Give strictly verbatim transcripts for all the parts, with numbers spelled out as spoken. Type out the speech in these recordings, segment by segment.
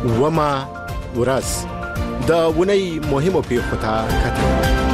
وما ورځ د ونې مهمو پیښو ته کتل.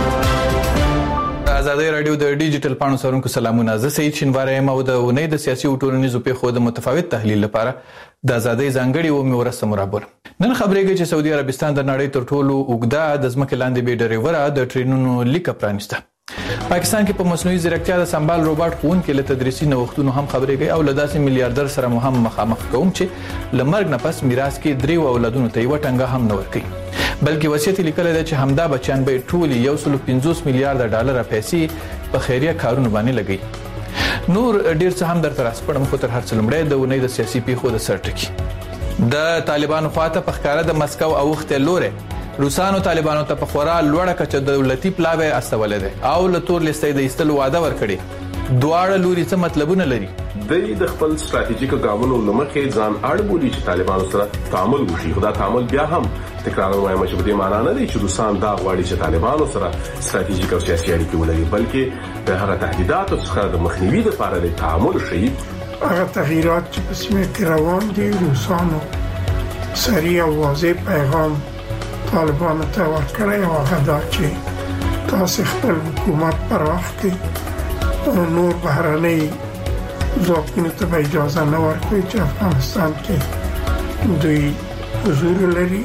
آزادۍ رادیو د ډیجیټل پاڼو سرونکو سلامونه. زه سعید شینواری یم او د ونې د سیاسي او ټولنیزو پیښو د متفاوت تحلیل لپاره د آزادۍ ځانګړي اومې ورځ مرابر نن خبرېږي چې سعودي عربستان د نړۍ تر ټولو اوږده د ځمکې لاندې بې ډریوره د ټرینونو لیکه پرانیسته. پاکستان کې په مصنوعي ځیرکتیا د سمبال روباټ ښوونکي له تدریسي نوښتونو هم خبرېږي او له داسې میلیاردر سره مو هم مخامخ کوم چې له مرګ نه پس میراث کې دریو اولادونو ته یوه ټنګه هم نه ورکوي، بلکې وصیت یې لیکلی دی چې همدا بچیان به یې ټولې یو سلو پنځوس میلیارده ډالره پیسې په خیریه کارونو باندې لګوي. نور ډېر څه هم درته راسپړم، خو تر هر څه لومړی د اونۍ د سیاسي پیښو د سر ټکي. د طالبانو خواته په ښکاره د مسکو اوښتی لوری روسانو طالبانو ته په خورا لوړه کچه دولتي پلاوی استولی دی او له تور لیستۍ د ایستلو وعده ورکړې. دواړه لوري څه مطلبونه لري؟ دوی د خپل ستراتیژیکو ګامونو له مخې ځان اړ بولي چې طالبانو سره تعامل وشي، خو دا تعامل بیا هم تکرار وایم چې په دې معنا نه دی چې روسان دا غواړي چې طالبانو سره ستراتیژیک او سیاسي اړیکې ولري، بلکې د هغه تهدیداتو څخه د مخنیوي لپاره د تعامل شي. هغه تغییرات چې په سیمه کې روان دي، روسانو سریع او واضح پیغام طالبانو ته ورکړی او هغه دا چې تاسو خپل حکومت پراخ کړئ او نور بهرنۍ ځواکونو ته به اجازه نه ورکوي چې افغانستان کې دوی حضور لري.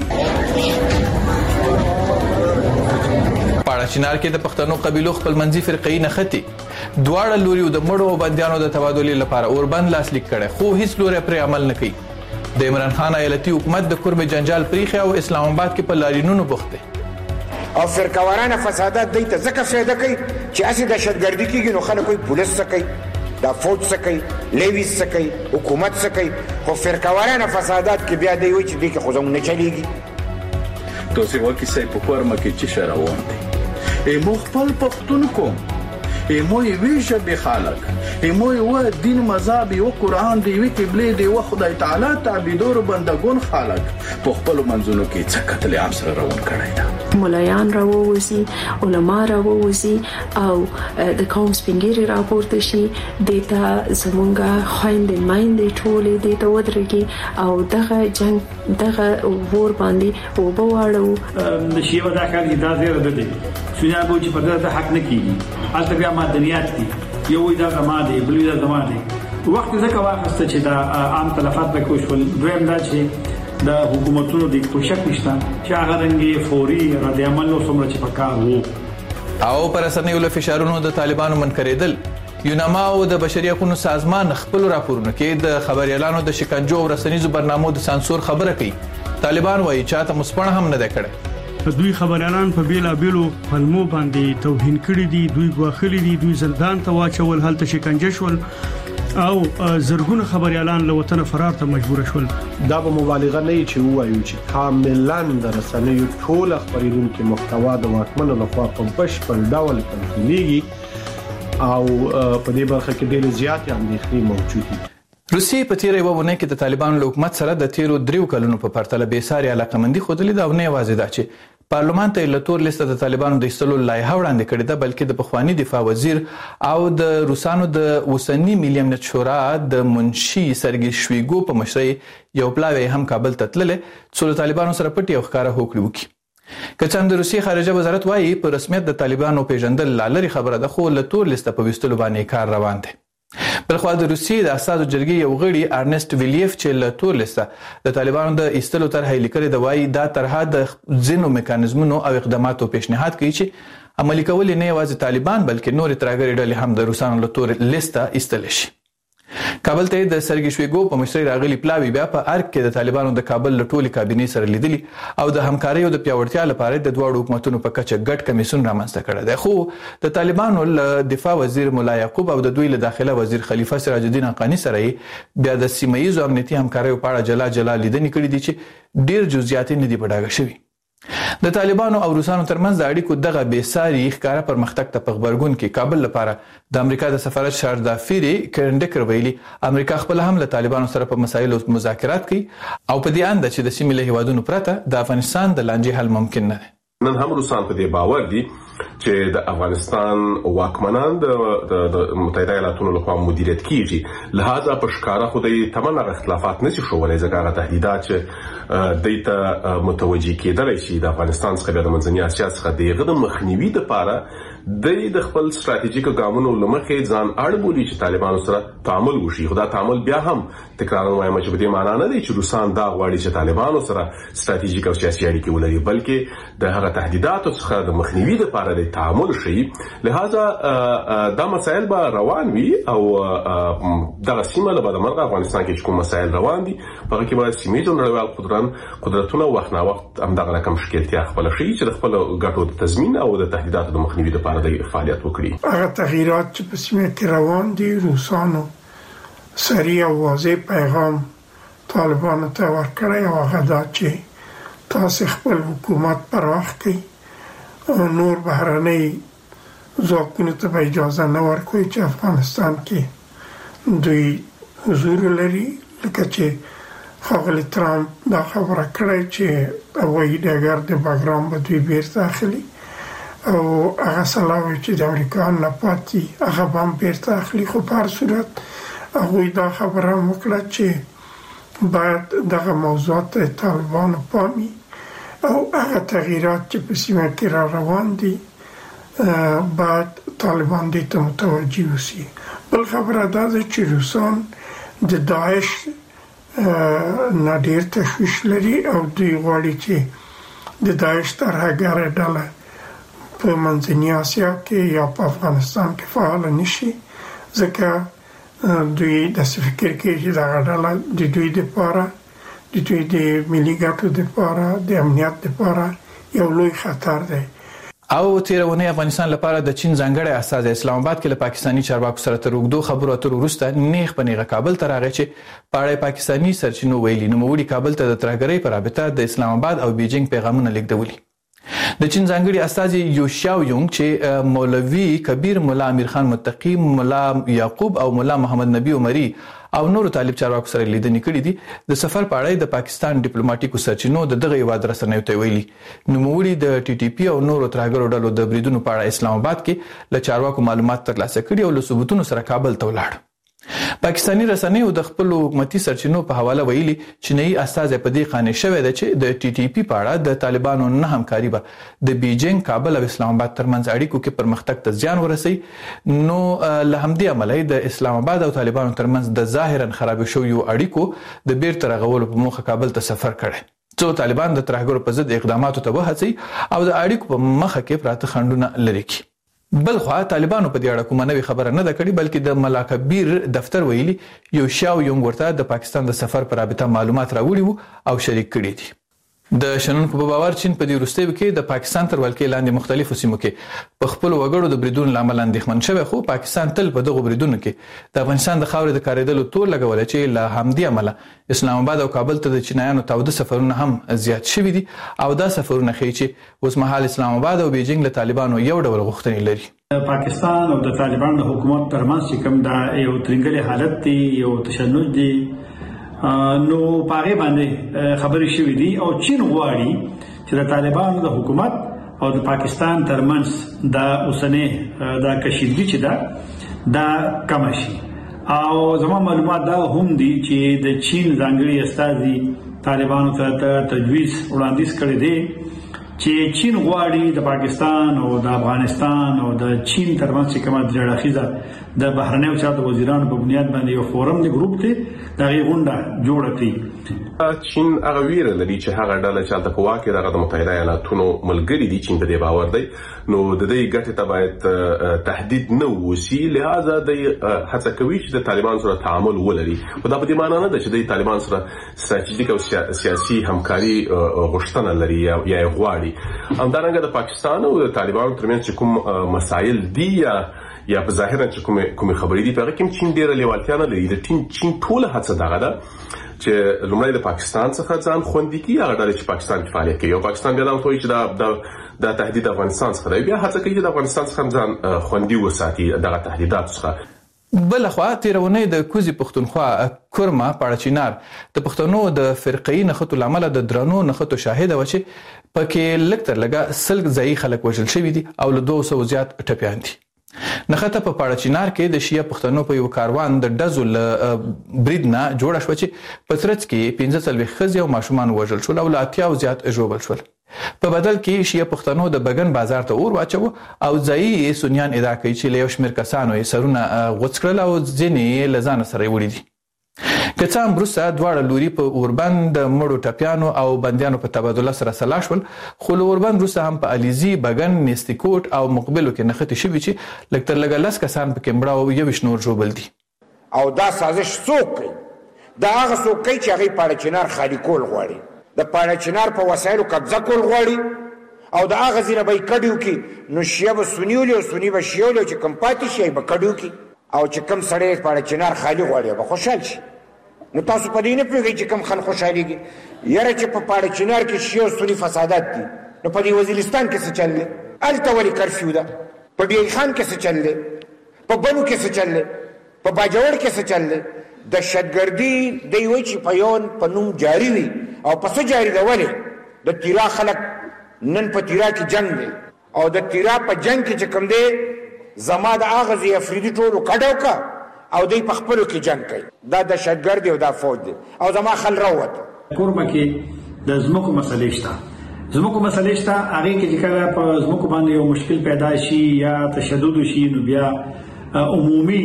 پاړه چنار کې د پښتنو قبیلو خپل منځي فرقې نښتي، دواړه لوري د مړو او بندیانو د تبادلې لپاره اوربند لاسلیک کړي، خو هیڅ لوري پرې عمل نه کوي. د عمران خان ایالتي حکومت د کوربه جنجال پریخي او اسلام آباد کې په لارینونو بوخت دی او فرقوارانه فسادات دوی ته ځکه فایده کوي چې اسې دهشتګردي کېږي نو خلک کوئی پولیس څه کوي، دا فوج څه کوي، لیویز څه کوي، حکومت څه کوي، خو فرقوارانه فسادات کې بیا دی وایي چې دوی کې خو زموږ نه چلیږي. تاسې وکیسئ په کورمه کې چې شه روان دی ایمو خپل پښتون کوم ایمو یوې ژبې خلک ایمو یوه دین مذهب یوه قرآن دی یوې قبلې دی یوه خدای تعالی تعبیدورو بندګون خلک په خپلو منځونو کې څه قتل عام سره روان کړی ده. ملایان راووځي، علما راووځي او د قوم سپینګیري راپورته شي، دیتا زمونږه خویندې میندې ټولې دیتا ودرېږي او دغه جنگ دغه ور باندې اوبه واړو. د شیوه دا کار دا زیره ده دی سویا به چې په دغه حق نه کیږي، هلته بیا مدنیات دي، یو وی دا زما دی بل وی دا زما دی. وخت ځکه واخسته چې دا عام تلفات به کوشول. دویم دا چې د حکومتونو د کوشش نشته چې هغه رنګي فوري رد عمل نو څومره چې پکار وو او پر رسنیو له فشارونو د طالبانو منکرېدل. یوناما او د بشري حقوقو سازمان خپل راپورونه کې د خبريالانو د شکنجو او رسنیزو برنامو د سانسور خبره کوي. طالبان وایي چاته مسپړه هم نه ده کړې. دوی خبريالان په بیلا بیلو پلمو باندې توهین کړی دي، دوی غواخلي دي، دوی زندان ته واچول، هلته شکنجه شول او زرګونه خبريالان له وطن فرار ته مجبور شول. دا به مبالغه نه چې وایو چې کاملاً د رسنیو ټول خبرونکو محتوا د واکمنو لخوا په بشپړ ډول کنټرولېږي او په دې برخه کې ډېر زیات اندېښنې موجود دي. روسیې په تیره یوه اونۍ کې د طالبانو له حکومت سره د تیرو دریو کلونو په پرتله بې ساري علاقمندي ښودلې ده او نه یوازې دا چې پارلمان ته له تور لیسته د طالبانو د ایستلو لایحه وړاندې کړې ده، بلکې د پخواني دفاع وزیر او د روسانو د اوسني ملي امنیت شورا د منشي سرګي شویګو په مشرۍ یو پلاوی هم کابل ته تللی څو له طالبانو سره پټې او ښکاره هوکړې وکړي. که څه هم د روسیې خارجه وزارت وایي په رسمیت د طالبانو پیژندل لا لرې خبره ده، خو له تور لیسته په ویستلو باندې کار روان دی. بلخوا د روسیې د اساسو جرګې یو غړي ارنست ویلیف چې له تور لیسته د طالبانو د ایستلو طرحه یې لیکلې ده، وایي دا طرحه د ځینو میکانیزمونو او اقداماتو پیشنهاد کوي چې عملي کول یې نه یوازې طالبان بلکې نورې ترهګرې ډلې هم د روسانو له تور لیسته ایستلی شي. کابل ته د سرګي شویګو په مشرۍ راغلي پلاوی بیا په ارګ کې د طالبانو د کابل له ټولې کابینې سره لیدلي او د همکارۍ او د پیاوړتیا لپاره د دواړو حکومتونو په کچه ګډ کمیسیون رامنځته کړی دی. خو د طالبانو له دفاع وزیر مولا یعقوب او د دوی له داخله وزیر خلیفه سراج الدین حقانی سره بیا د سیمه ییزو امنیتي همکاریو په اړه جلا جلا لیدنې کړې دي چې ډېر جزئیات نه دي په ډاګه شوي. د طالبانو او روسانو ترمنځ د اړیکو دغه بې ساري ښکاره پرمختګ ته په غبرګون کې کابل لپاره د امریکا د سفارت شاردا فیری کرنډکر ویلي امریکا خپل هم له طالبانو سره په مسایلو مذاکرات کوي او په دې اند چې د سیمې له هیوادونو پرته د افغانستان د لانجې حل ممکن نه دی. نن هم روسان په دې باور دي چې د افغانستان واکمنان د متحده ایالاتونو لخوا مدیریت کیږي. لہذا په ښکارا خو د تمنا اختلافات نشي شوولای ځکه هغه تهدیدات چې دایته متوجي کېدل شي د افغانستان څخه د منځني اسیا څخه دغه د مخنیوي لپاره د خپل ستراتیژیک ګامونو لمخې ځان اړ بولي چې طالبانو سره تعامل وشي. خو دا تعامل بیا هم تکرار وایم چې په دې معنی نه دی چې روسان دا غواړي چې طالبانو سره ستراتیژیک او سیاسي اړیکې ولري، بلکې د هغه تهدیداتو څخه د مخنیوي لپاره د تعامل شي. لہذا دا مسائل به روان وي او دغه سیمه له بعد مرغه افغانستان کې کوم مسائل روان دي په کې باید سیمې نړیوال قدرت قدرتونه وخت نه وخت همدغه رقم مشکلتیا خپل شي چې د خپل ګټو د تضمین او د تهدیداتو د مخنیوي لپاره د فعالیت وکړي. هغه تغییرات چې په سیمه کې روان دي روسانو سریع او واضح پیغام طالبانو ته ورکړی او هغه دا چې تاسو خپل حکومت پراخ کړئ او نور بهرنۍ ځواکونو ته اجازه نه ورکوي چې افغانستان کې دوی حضور لري، لکه چې ښاغلي ترامپ دا خبره کړې چې هوایي ډګر د بګرام به دوی بیرته اخلي او هغه سلاوي چې د امریکا نه پاتې هغه هم بیرته اخلي. خو په هر صورت هغه دا خبره وکړه چې باید دغه موضوعات طالبانو پامي او هغه تغییرات چې په سیمه کې را روان دي باید طالبان دې ته متوجي وسی. بل خبره دا ده چې روسان د داعش نه ډېر تشویش لري او دوی غواړي چې د داعش ترهګره ډله په منځني اسیا کې یا په افغانستان کې فعال نشي، ځکه دوی د فکر کې چې دا ډله د دوی لپاره د دوی د ملي ګټو لپاره د امنیت لپاره یو لوی خطر دی. او تیرونه افغانستان لپاره د چین ځانګړی استازی اسلام آباد کې له پاکستانی چارواکو سره تر وګړو خبرو اترو وروسته نیغ په نیغه کابل ته راغی چې پاړې پاکستانی سرچینو ویلي نو وړي کابل ته د ترهګرۍ پر رابطه د اسلام آباد او بیجینګ پیغامونه لیږدولي. د چین ځانګړي استازي یو شاو یونګ چې مولوی کبیر مولا امیر خان متقی مولا یعقوب او مولا محمد نبی عمری او نور طالب چارواکو سره لیدنې کړې دي د سفر په اړه د پاکستان ډیپلوماټیکو سرچینو د دغه یو رسنیو ته ویلي. نوموړي د ټي ټي پی او نور ترهګرو ډلو د بریدونو په اړه اسلام آباد کې له چارواکو معلومات ترلاسه کړي او له ثبوتونو سره کابل ته ولاړ. پاکستانی رسنیو د خپل حکومتي سرچینو په حواله ویلي چې نه استازي په دې قانې شوې ده چې د ټي ټي پی په اړه د طالبانو نه همکاري به د بیجینګ کابل او اسلام آباد ترمنځ اړیکو کې پرمختګ ته زیان ورسي. نو له همدې عمله د اسلام آباد او طالبانو ترمنځ د ظاهرا خراب شویو اړیکو د بیرته رغولو په موخه کابل ته سفر کړي. څو طالبان د ترهګرو په ضد اقداماتو ته وهڅي او د اړیکو په مخه کې پراته خنډونه لري کړي. بل خو طالبانو په دې اړه کومه نوې خبره نه ده کړې، بلکې د ملا کبیر دفتر ویلي یو شاو یونګ ورته د پاکستان د سفر پر رابطه معلومات راوړي وو او شریک کړي دي. د شنونکو په باور چین په دې وروستیو کې د پاکستان تر ولکې لاندې مختلفو سیمو کې په خپل وګړو د بریدونو لامل اندېښمن شوی، خو پاکستان تل په دغه بریدونو کې د افغانستان د خاورې د کاریدلو تور لګول چې له همدې عمله اسلام آباد او کابل ته د چینایانو تاوده سفرونه هم زیات شوي دي او دا سفرونه ښیي چې اوس مهال اسلام آباد او بیجینګ له طالبانو یو ډول غوښتنې لري. پاکستان او د طالبانو د حکومت ترمنځ چې کوم دا یو ترنګلي حالت دی، یو تشنج دی، نو پاره باندې خبرې شوې دي او چین غواړي چې د طالبانو د حکومت او د پاکستان ترمنځ دا اوسنه دا کشیدګي چې دا دا کم شي. او زموږ معلومات دا هم دي چې د چین ځانګړي استازي طالبانو ته تجویز وړاندیز کړی دی چې چین غواړي د پاکستان او د افغانستان او د چین ترمنځ کومه درېړخیزه د بهرنیو چارو وزیرانو په بنیاد باندې یو فورم دی ګروپ دی دغه غونډه جوړه کړي. چین هغه ویره لري چې هغه ډله چې تل کوه کې دغه متحده ایالاتونو ملګری دي چین په دې باور دی نو د دې ګټه ته باید تهدید نه وسی، لہذا د هڅه کوي چې د طالبان سره تعامل ولري. خو دا په دې معنی نه ده چې د طالبان سره ستراتیژیک او سیاسي همکاري غوښتنه لري یا غواړي. همدارنګه د پاکستان او د طالبانو ترمنځ کوم مسایل دي یا یا په ظاهر چې کوم کوم خبرې دي په هغه کې چین ډیره لیوالتیا نه لري. د چین چین ټول هڅه دغه ده چې لومړی د پاکستان څخه ځان خوندي کړي، هغه ډله چې پاکستان کې فعالیت کوي او پاکستان بیا دا وایي چې دا د تهدید افغانستان څخه دی، بیا هڅه کوي چې د افغانستان څخه ځان خوندي وساتي دغه تهدیدات څخه. بلخوا تیرونه د کوزي پښتونخوا کورما پاړچینار د پښتنو د فرقې نخټو لامل د درنو نخټو شاهد و چې پکې لکتر لګه سلګ ځای خلک وژل شوی دي او له دوه سوه زیات ټپيان دي. نخټه په پاړچینار کې د شیعه پښتنو په یو کاروان د ډزو بریدنا جوړه شو چې په ترڅ کې پنځه څلوېښت ښځې او ماشومان وژل شول او له اتیا زیات ژوبل شول. په بدل کې شیعه پښتنو د بګن بازار ته اور واچو او ځایي سنیان ادعا کوي چې له یو شمېر کسانو یې سرونه غوڅ کړل او ځینې له ځانه سره یې وړي دي. که څه هم وروسته دواړه لوري په اوربند د مړو ټپیانو او بندیانو په تبادله سره سلا شول، خو له اوربند وروسته هم په علیزي، بګن، نیستیکوټ او مقبلو کې نښتې شوي چې لږ تر لږه لس کسان پکې مړه او یویشت نور ژوبل دي. او دا سازش څوک کوي؟ دا هغه څوک کوي چې هغوی پاړچینار خالي کول غواړي، د پاړچینار په وسایلو قبضه کول غواړي او د هغه ځینه به یې کډ وکړي. نو شیعه به سني ولي او سني به شیعه ولي، چې کم پاتې شي به کډ وکړي او چې کم سړی پاړچینار خالي غواړي به خوشحال شي. نو تاسو په دې نه پوهېږئ چې کم خلک خوشحالېږي. یاره چې په پاړچینار کې شیعه او سني فسادات دي، نو په دې وزیرستان کې څه چل دی؟ هلته ولې کرفیو ده؟ په بیعي خان کې څه چل دی؟ په بنو کې څه چل دی؟ په باجوړ کې څه چل دی؟ دهشتګردي دی وایي چې په یون په نوم جاري وي او په څه جاري ده؟ ولې د تیرا خلک نن په تیرا کې جنگ دی او د تیرا په جنگ کې چې کوم دی زما د هغه ځای افریدي ټولو کډ وکړه او دوی په خپلو کې جنگ کوي. دا دهشتګرد دی او دا فوج دی او زما خل راووته. کوربه کې د ځمکو مسلې شته، ځمکو مسلې شته، هغې کې چې کله په ځمکو باندې یو مشکل پیدا شي یا تشدد شي نو بیا عمومي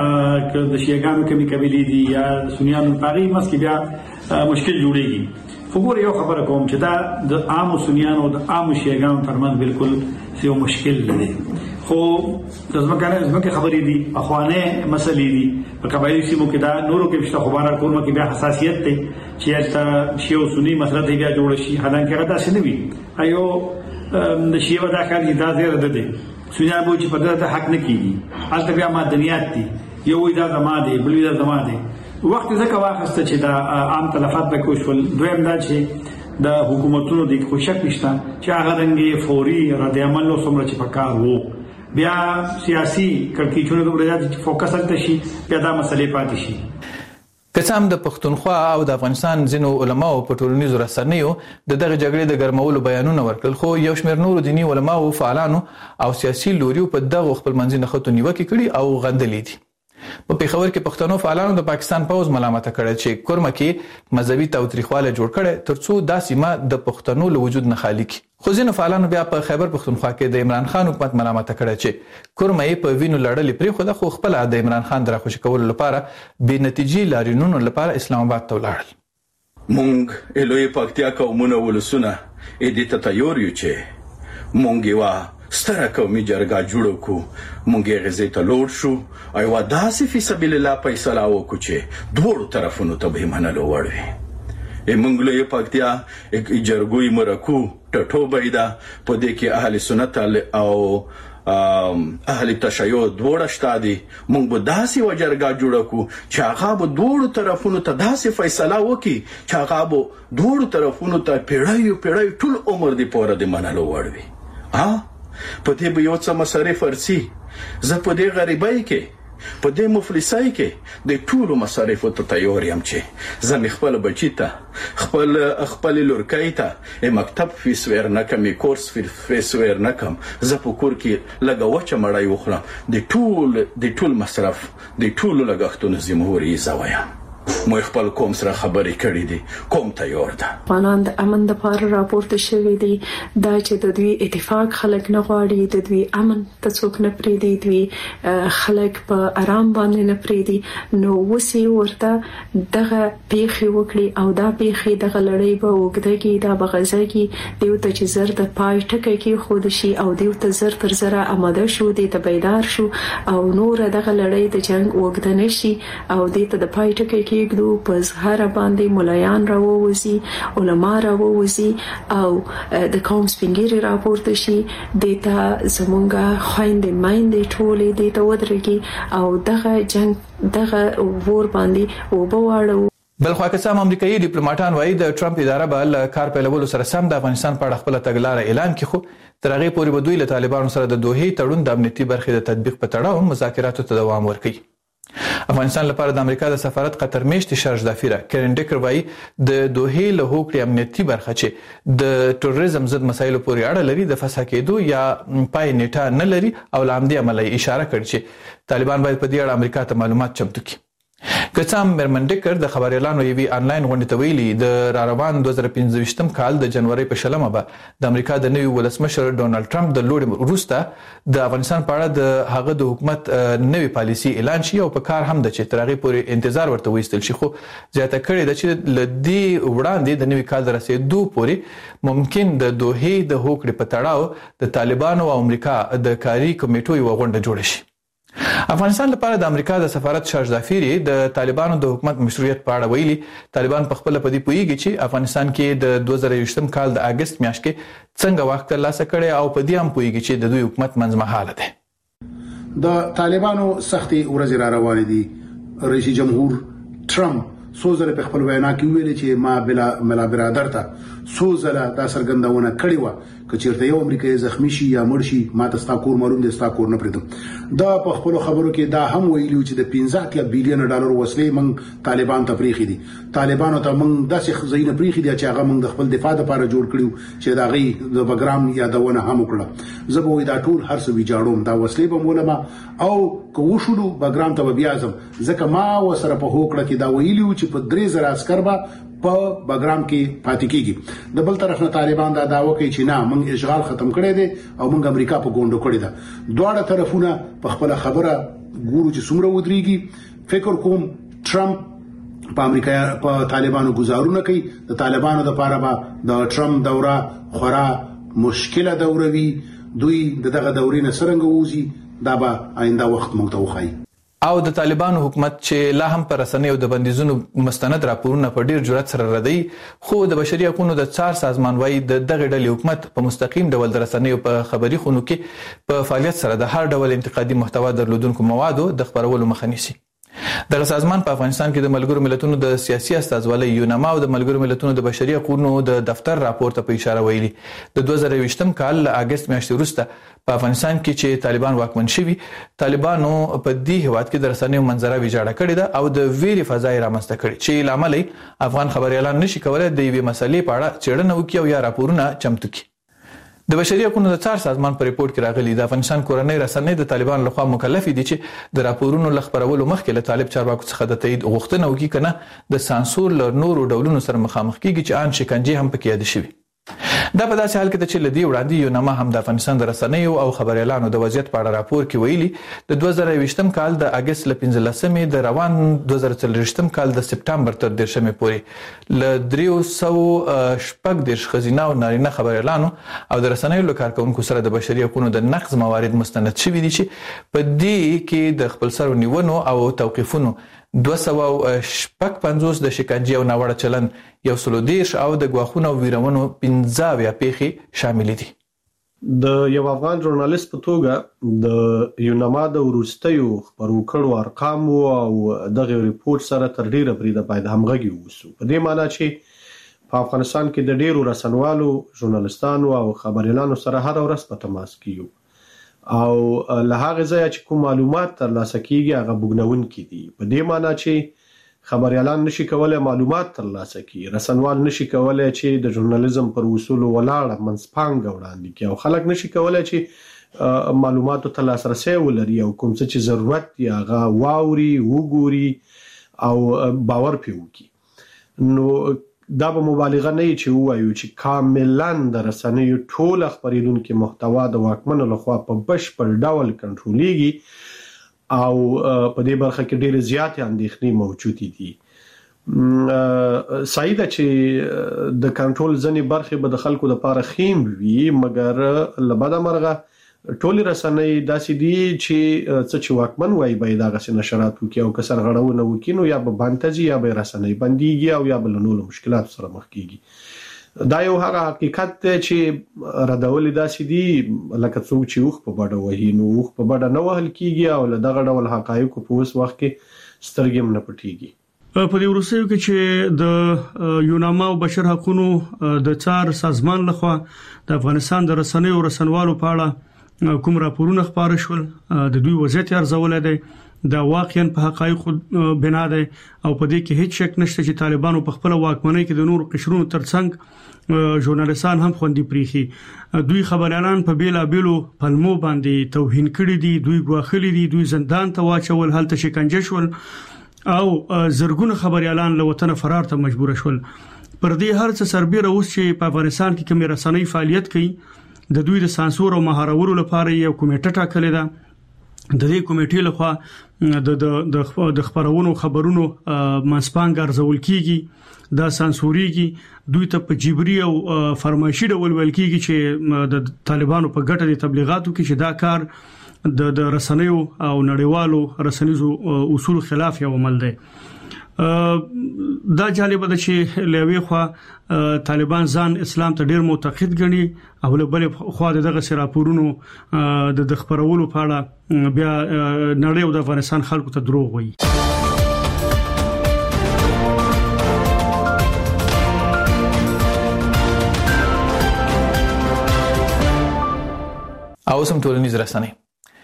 که د شیعهګانو کمې قبیلې دي یا سنیانو په هغې منځ کې بیا مشکل جوړېږي. خو ګوره یو خبره کوم چې دا د عامو سنیانو او د عامو شیعهګانو ترمنځ بالکل یو مشکل دی. خو د ځمکې خبرې دي، اخوانۍ مسلې دي، په قبایلي سیمو کې دا نورو کې شته. خو بهرحال کورمه کې بیا حساسیت دی چې هلته شیعه او سني مسله ته بیا جوړه شي، حالانکې هغه داسې نه وي. یو د شیعه دا کار چې دا ځای رده دی، سنیان به وایي چې په دې ته حق نه کېږي، هلته بیا معدنیات دي، یو وایي دا زما دی، بل وایي دا زما دی. وخت یې ځکه واخیسته چې دا عام تلفات پکې وشول. دویم دا چې د حکومتونو د خو شک نشته چې هغه رنګې فوري رد عمل نو څومره چې پکار وو، بیا سیاسي کړکېچونه دومره زیات چې فوکس هلته شي، بیا دا مسلې پاتې شي. که څه هم د پښتونخوا او د افغانستان ځینو علماو په ټولنیزو رسنیو د دغه جګړې د ګرمولو بیانونه ورکړل، خو یو شمېر نورو دیني علماو، فعالانو او سیاسي لوریو په دغو خپلمنځي نښتو نیوکې کړي او غندلې دي. په پیښور کې پښتنو فعالانو د پاکستان پوځ ملامت کړی چې کورمه کې مذهبي تاوتریخواله جوړ کړي ترڅو دا سیمه د پښتنو له وجود نه خالي کړي. خو ځینو فعالانو بیا په خیبر پښتونخوا کې د عمران خان حکومت ملامت کړی چې کورمه یې په وینو لړلې پرېښوده، خو خپل د عمران خان د راخوشي کولو لپاره بې نتیجې لاریونونو لپاره اسلام آباد ته ولاړل. مونږ الوی پکتیا قومونه ولسونه دې ته تیار یو چې مونږ یو ستره قومي جرګه جوړ کړو، مونږ یې غزې ته لوړ شو او یوه داسې فی سبیل الله فیصله وکړو چې دواړو طرفونو ته به یې منلو وړ وي. مونږ له پکتیا جرګوی مرکو ټټوبۍ ده، په دې کې اهل سنت او اهل تشیع دواړه شته دي. مونږ به داسې یوه جرګه جوړه کړو چې هغه به دواړو طرفونو ته داسې فیصله وکړي چې هغه به دواړو طرفونو ته پیړیو پیړیو ټول عمر دې پوره د منلو وړ وي. ها په دې به یو څه مصارف ورسي. زه په دې غریبۍ کې، په دې مفلسۍ کې د ټولو مصارفو ته تیار یم چې زه مې خپل بچي ته، خپل خپل لورکۍ ته مکتب فیس ور نه کم، کورس فیس ور نه کم، زه په کور کې لږه وچه مړۍ وخورم، د ټول د ټول مصرف د ټولو لګښتونو ذمهواري زه وایم. مو خپل قوم سره خبرې کړې دي، قوم تیار ده. افغانان د امن لپاره راپورته شوي دي دا چې د دوی اتفاق خلک نه غواړي، د دوی امن ته څوک نه پرېږدي، دوی خلک په آرام باندې نه پرېږدي. نو اوس یې ورته دغه پیښې وکړي او دا پیښې دغه لړۍ به اوږدهږي، دا به غځېږي، دیو ته چې زر د پای ټکی کېښودل شي او دیو ته زر تر زره اماده شو، دې ته بیدار شو او نوره دغه لړۍ د جنګ اوږده نه شي او دې ته د پای ټکی کېږدو. په زهره باندې ملایان راووځي، علما راووځي او د قوم سپینګیري راپورته شي، دې ته زمونږ خویندې میندې ټولې دې ته ودرېږي او دغه جنګ دغه ور باندې اوبه واړو. بلخوا که څه هم امریکایي ډیپلوماټان وایي د ټرمپ اداره به له کار پیلولو سره سم د افغانستان په اړه خپله تګلاره اعلان کړي، خو تر هغې پورې به دوی له طالبانو سره د دوحې تړون د امنیتي برخې د تطبیق په تړاو مذاکراتو ته دوام ورکوي. افغانستان لپاره د امریکا د سفارت قطر میشت شارج دافیره کرن ډیکر وایي د دوحې له هوکړې امنیتي برخه چې د ټوریزم ضد مسایلو پورې اړه لري د فسخ کېدو یا پای نیټه نه لري او لامدي عملی اشاره کړې چې طالبان باید په دې اړه امریکا ته معلومات چمتو کړي. کڅام مرمنډکر د خبريالانو یوي انلاین غونډه ته ویلي د راروان دوه زره پنځه کال د جنوري په شلمه به د امریکا د نوي ولسمشر ډونالد ټرمپ د لوړ وروسته د افغانستان په اړه د هغه د حکومت نوي پالیسي اعلان شي او په کار هم د چې ترغه پورې انتظار ورته وستل شي. خو زیاته کړې ده چې لدی وړاندې د نوي کال رسیدو پورې ممکن د دوحې د هوکړې په تړاو د طالبانو او امریکا د کاري کمیټو یو غونډه جوړه شي. افغانستان لپاره د امریکا د سفارت شارج دافیری د طالبانو د حکومت مشروعیت په اړه ویلي طالبان په خپل پدی پویږي چې افغانستان کې د دوه زره یو کال د اگست میاشت کې څنګه وخت ترلاسه کړي او په دې هم پویږي چې د دوی حکومت منځمهاله ده. د طالبانو سختي ورځ را روانه دي. رئیس جمهور ټرمپ سوزره په خپل وینا کې ویلي چې ما بلا ملا برادر ته سوزره دا سرګندونه کړې و کچیرته یو امریکایي زخمی شي یا مړ شي ما ته ستا کور معلوم دي ستا کور نه پریدم. دا په خپل خبرو کې دا هم ویلي چې د پنځه بلین ډالر وسلې موږ طالبان ته پریخي دي. طالبانو ته موږ داسې خزینه پریخي دي چې هغه موږ د خپل دفاع لپاره جوړ کړیو چې دا غي د بګرام یادونه هم وکړه. زه به دا ټول هر څه ویجاړوم دا وسلې به مولما او کوشلو بګرام ته بیا ځم ځکه ما وسره په هوکړه کې دا ویلي چې په درې زره عسكر به په بګرام کې پاتې کیږي. د بل طرف نه طالبان دا داوا کوي چې نه موږ اشغال ختم کړی دی او موږ امریکا په ګوندو کړی ده. دواړه طرفونه په خپل خبره ګورو چې څومره ودرېږي. فکر کوم ټرمپ په امریکا په طالبانو گزارونه کوي. د طالبانو د پاره به د ټرمپ دوره خورا مشکله دوره وي. دوی دغه دورې نه څنګه وځي دا به آینده وخت موږ ته وخایي. او د طالبانو حکومت چې لا هم پر رسنیو د بندیزونو مستند راپورونه په ډیر جرأت سره ردی خو د بشري حقوقو د څار سازمان وايي د دغه ډلې حکومت په مستقیم ډول د رسنیو په خبري خونو کې په فعالیت سره د هر ډول انتقادي محتوا درلودونکو موادو د خبرولو مخه نیسي. دغه سازمان په افغانستان کې د ملګرو ملتونو د سیاسي استازولۍ یونما او د ملګرو ملتونو د بشري حقوقو د دفتر راپور ته په اشاره ویلي د دوه زره یو کال له اگست میاشتې وروسته په افغانستان کې چې طالبان واکمن شوي طالبانو په دې هواد کې د رسنیو منظره ویجاړه کړې ده او د ویري فضا رامنځته کړې چې لامل افغان خبريالان نشي کولای د یوې مسلې په اړه څېړنه وکړي او یا راپورونه چمتو کړي. د بشري حقوقو د څار سازمان په ریپورت کې راغلي د افغانستان کورنۍ رسنۍ د طالبان لخوا مکلف دي چې د راپورونو لخبرولو مخکې له طالب چارواکو څخه د تایید غوښتنه وکړي کنه د سانسور له نورو ډولونو سره مخامخ کیږي چې ان شکنجه هم پکې یاد شوی. دا په داسې حال کې چې لدی وړاندې یو نامه هم د افغانستان د رسنیو او خبريالانو د وضعیت په اړه راپور کې ویلي د دوه زره یو کال د اگست ل پنځلسمې د روان دوه زره څلور کال د سپټمبر تر دیرشمې پورې ل دریو سو شپږ دیرش خزینه او نارینه خبريالانو او د رسنیو له کارکونکو سره د بشري حقوقو د نقض موارد مستند شوي دي چې په دې کې د خپل سر نیونو او توقيفونو دوه سوه شپږ پنځوس د شکنجې او ناوړه چلن یو سل دیرش او د ګواښونو او ویرونو پنځه اویا پیښې شامل دي. د یو افغان ژورنالیست په توګه د یونما د وروستیو خبرو کړو ارقام او دغه ریپورت سره تر ډیره بریده باید همغږي ووسو. په دې معنی چې په افغانستان کې د ډیرو رسنوالو ژورنالستانو او خبريالانو سره هر ورځ په تماس کې یو او له هغه ځای چې کوم معلومات ترلاسه کیږي هغه بګنون کې دي. په دې معنی چې خبريالان نشي کولای معلومات ترلاسه کړي، رسنوال نشي کولای چې د ژورنالیزم پر اصول ولاړ منځپانګه وړاندې کړي او خلک نشي کولای چې معلوماتو ته لاسرسي ولري او کوم څه چې ضرورت دی هغه واوري وګوري او باور پې وکړي. نو دا به مبالغه نه چې وایو چې کاملاً د رسنیو ټول خبرېدونکو محتوا د واکمنو لخوا په بشپړ ډول کنټرولېږي او په دې برخه کې ډېر زیات اندېښنې موجود دي. سعیده چې د کنټرول ځنې برخه به د خلکو لپاره خیم وي مګر لبدا مرغه ټول رسنۍ داسې دي چې څه چې واکمن وایي باید هغه څه نشرات وکړي او کسر غړونه وکړي نو یا به بانتجي یا به رسنۍ بنديږي او یا به نور مشکلات سره مخ کیږي. دا یو هغه حقیقت دی چې ردول داسې دي لکه څو چې وخ په بډه وهي نو وخ په بډه نه وهل کیږي او له دغه ډول حقایق په اوس وخت کې سترګې نه پټيږي. په دې ورسېو کې چې د یوناما او بشر حقوقو د څار سازمان لخوا د افغانستان د رسنیو رسنوالو په اړه کوم راپورونه خبره شول د دوی وضعیت ارزول دي دا واقعا په حقایق بنا ده او په دې کې هیڅ شک نشته چې طالبانو په خپل واکمنۍ کې د نور قشرونو ترڅنګ ژورنالستان هم خوندي پریخي. دوی خبريالان په بیلا بیلو پلمو باندې توهین کړی دي، دوی غواخلي دي، دوی زندان ته واچول، هلته شکنجه شول او زرګونه خبريالان له وطن فرار ته مجبور شول. پر دې هر څه سربېره اوس چې په افغانستان کې کوم رسنۍ فعالیت کوي د دوی د سانسور او مهارولو لپاره یو کمیټه ټاکلې ده. د دې کمیټې لخوا د د خبرونو خبرونو منسپانګ ارزول کیږي، دا سانسوريږي، دوی ته په جبري او فرمایشي ډول ویل کیږي چې د طالبانو په ګټه د تبلیغاتو کې چې دا کار د د رسنیو او نړیوالو رسنیزو اصول خلاف یو عمل دی. دا جالب ده چې لوي خو طالبان ځان اسلام ته ډیر معتقد ګڼي او له بل خو دغه سراپورونو د خبرولو په اړه بیا نړۍ او د افغانستان خلکو ته دروغ وایي. او سم ټولنیز رسنۍ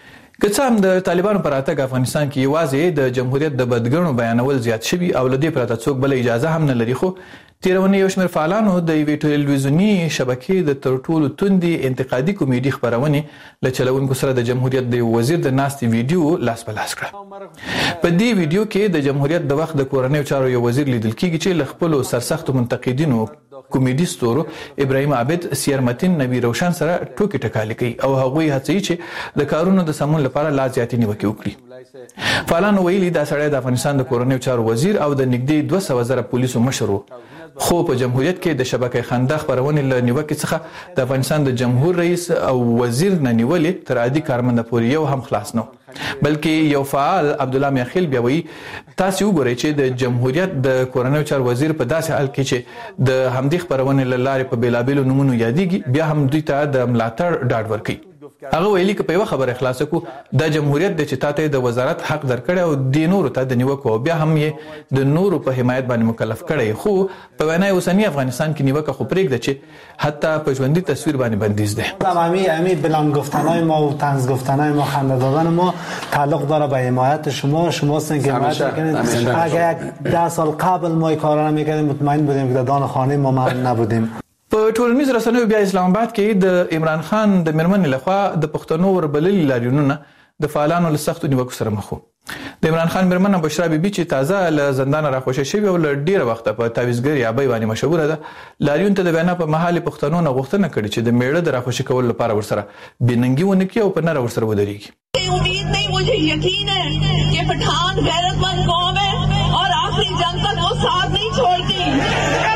که څه هم د طالبانو پر راتګ افغانستان کې یوازې د جمهوریت د بدګنو بیانول زیات شوي او لدې پرته څوک بل اجازه هم نه لري، خو تیرونه یو شمېر فعالانو د یوې ټلویزیوني شبکې د تر ټولو توندې انتقادي کمیډي خبرونې له چلوونکو سره د جمهوریت د وزیر د ناستې ویډیو لاس په لاس کړه. په دې ویډیو کې د جمهوریت د وخت د کورنیو چارو یو وزیر لیدل کیږي چې له خپلو سرسختو منتقدینو کمیډي ستورو ابراهیم عابد، سیرمتین، نبی روشن سره ټوکې ټکالې کوي او هغوی هڅوي چې د کارونو د سمون لپاره لا زیاتې نیوکې وکړي. فعالانو ویلي دا سړی د افغانستان د کورنیو چارو وزیر او د نږدې دوه سوه زره پولیسو مشر و، خو په جمهوریت کې د شبکې خندا خبرونې له نیوکې څخه د افغانستان د جمهور رئیس او وزیر نه نیولې تر عادي کارمند پورې یو هم خلاص نه، بلکې یو فعال عبد الله میاخیل بیا وایي تاسو وګورئ چې د جمهوریت د کورنیو چارو وزیر په داسې حال کې چې د همدې خبرونې له لارې په بیلابیلو نومونو یادېږي بیا هم دوی ته د ملاتړ ډاډ ورکوي. هغه ویلي چې په یو خبره خلاص کو د جمهوریت د چتاته د وزارت حق درکړی او د نورو ته د نیوکو بیا هم یې د نورو په حمایت باندې مکلف کړی، خو په وینا اوسنی افغانستان کې نیوکه خو پرېږده چې حتی په ژوندۍ تصویر باندې بندیز ده. همین همین بلند گفتنهای ما و طنز گفتنهای ما، خنده دادن ما تعلق داره به حمایت شما. شما هستین که حمایت میکنید. اگر ده سال قبل ما این کارا رو میکردیم مطمئن بودیم که دان خانه ما ما نبودیم. په ټولنیز رسنیو بیا اسلام آباد کې د عمران خان د مرمنې لخوا د پښتنو وربللي لاریونونه د فعالانو له سختو نیوکو سره مخ وو. د عمران خان مرمنه بشرا بیبي چې تازه له زندان راخوشې شوې او له ډیره وخته په تعویضګر یا بای باندې مشهوره ده، لاریون ته د وینا په محل پښتنو نه غوښتنه کړې چې د میړه د راخوشې کول لپاره ورسره بننګي ونه کړي او په نره ورسره ودرېږي. امید نہیں، مجھے یقین ہے کہ پٹھان غیرتمند قوم ہے اور آخری جنگ تک وہ ساتھ نہیں چھوڑتی.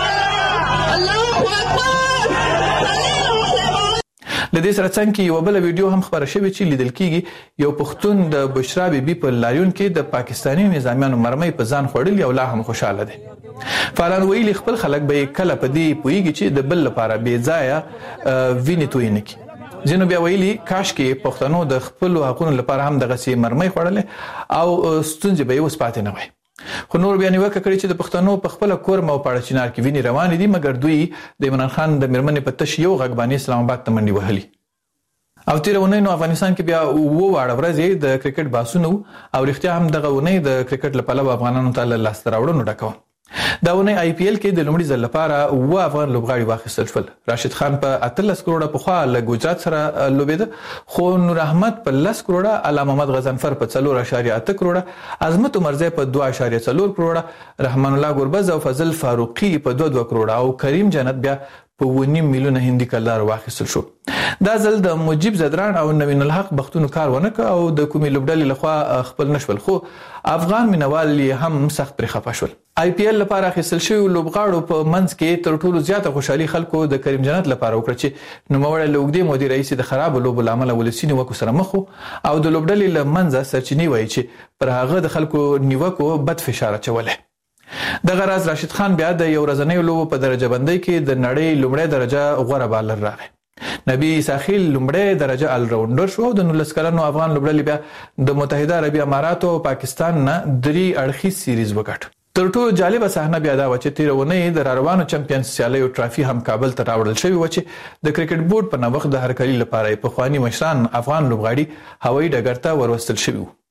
لدې سره څنګه یو بل ویډیو هم خبره شوې چې لیدل کیږي یو پښتون د بشرا بیبي په لاریون کې د پاکستاني نظامیانو مرمۍ په ځان خوړل او لا هم خوشاله دي. فعالان ویلي خپل خلک به کله په دې پويږي چې د بل لپاره بې ځایه ویني توی نه کی. ځینو بیا ویلي کاش کې پښتنو د خپل حقوقو لپاره هم دغه سي مرمۍ خوړل او ستونزې به یې وسپاتې نه وي. خو نور بیا نیوکه کړې چې د پښتنو په خپل کورم او پاړه چینار کې ویني روان دي، مګر دوی د عمران خان د مرمنې په تش یو غږ باندې اسلام آباد ته منډي وهلي. او تیرونه نو افغانستان کې بیا وو واړه ورځې د کرکټ باسونو او رښتیا هم دغه ونه د کرکټ لپاره افغانانو ته لاس تراوړنو ډکو. دا ونه آی پی ایل کې د لومړي ځل لپاره و افغان لوبغاړي واخیستل شول. راشد خان په اتلس کروڑه په خوا له ګجرات سره لوبېده، خو نور احمد په لس کروڑه، علامه محمد غضنفر په څلور اشاریه اته کروڑه، عظمت عمرزی په دوه اشاریه څلور کروڑه، رحمان الله ګوربز او فضل فاروقي په دوه دوه کروڑه او کریم جنت بیا په ونیم میلیونه هندي کلدار واخیستل شو. دا ځل د مجيب زدران او نوین الحق بختونو کار ونه ک او د کومې لوبډلې لخوا خپل نشول، خو افغان مینوال هم سخت پرې خپه شول. آی پی ایل لپاره اخیستل شوی لوبغاړو په منځ کې تر ټولو زیاته خوشحالي خلکو د کریم جنت لپاره وکړه چې نوموړی له اوږدې مودې رئیس د خراب لوبو لامل ولسی نیوکو سره مخ او د لوبډلې له منځه سرچینې وایي چې پر هغه د خلکو نیوکو بد فشار اچوله. دغه راز راشد خان بیا د یو ورځنۍ لوبو په درجه بندۍ کې د نړۍ لومړی درجه غوره بالر راغی. نبی ساحل لومړی درجه ال راونډر شو او د نولس کلنو افغان لوبډلې بیا د متحده عربي اماراتو او پاکستان نه درې اړخیز سیریز وګټ. تر ټولو جالبه صحنه بیا دا و چې تیرونه د روانو چمپیونز سیالیو ټرافي هم کابل ته راوړل شوی و چې د کرکټ بورډ په نوښت د هرکلي لپاره په خواني مشران افغان لوبغاړي هوایي ډګر ته وروستل شوی.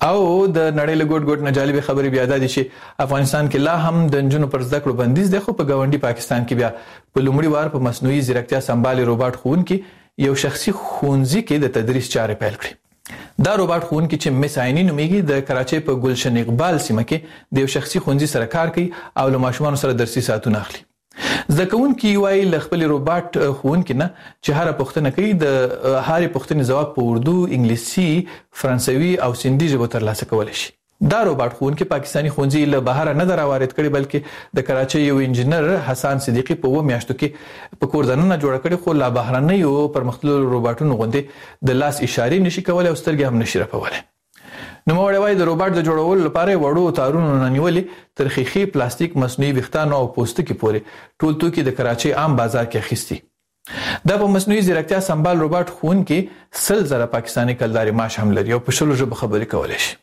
او د نړۍ له ګوټ ګوټ نه جالب خبرې بیا د چې افغانستان کې لا هم د نجونو پر زده کړو بندیز دی، خو په ګاونډي پاکستان کې بیا په لومړي وار په مصنوعي ځیرکتیا سمبال روباټ ښوونکي یو شخصي ښوونځي کې د تدریس چارې پیل کړې. دا روباټ ښوونکي چې مس عینی نومیږي د کراچۍ په ګلشن اقبال سیمه کې د یو شخصي ښوونځي سره کار کوي او له ماشومانو سره درسي ساعتونه اخلي. زده کوونکي وایي له خپل روباټ ښوونکي نه چې هر پوښتنه کوي د هر پوښتنې ځواب په اردو، انګلیسي، فرانسوي او سندي ژبو ترلاسه کولی شي. دا روباټ ښوونکي پاکستاني ښوونځي له بهر نه راوارد کړي، بلکې د کراچۍ یو انجینر حسن صدیقي په و میاشتو کې په کور دننه جوړ کړي، خو لا بهرنیو پرمختللو روباټونو غوندې د لاس اشارې نشي کولای او سترګې هم نشي رپولی. نو موږ وایي د روباټ د جوړولو لپاره وړو تارونو نه نیولې تر خیخي پلاستیک، مصنوعي ویښتانو او پوستکي پورې ټول توکي د کراچۍ عام بازار کې اخیستي. دا په مصنوعي ځیرکتیا سمبال روباټ ښوونکي سل زره پاکستاني کلداري معاش هم لري او په شلو ژبو خبرې کولی شي.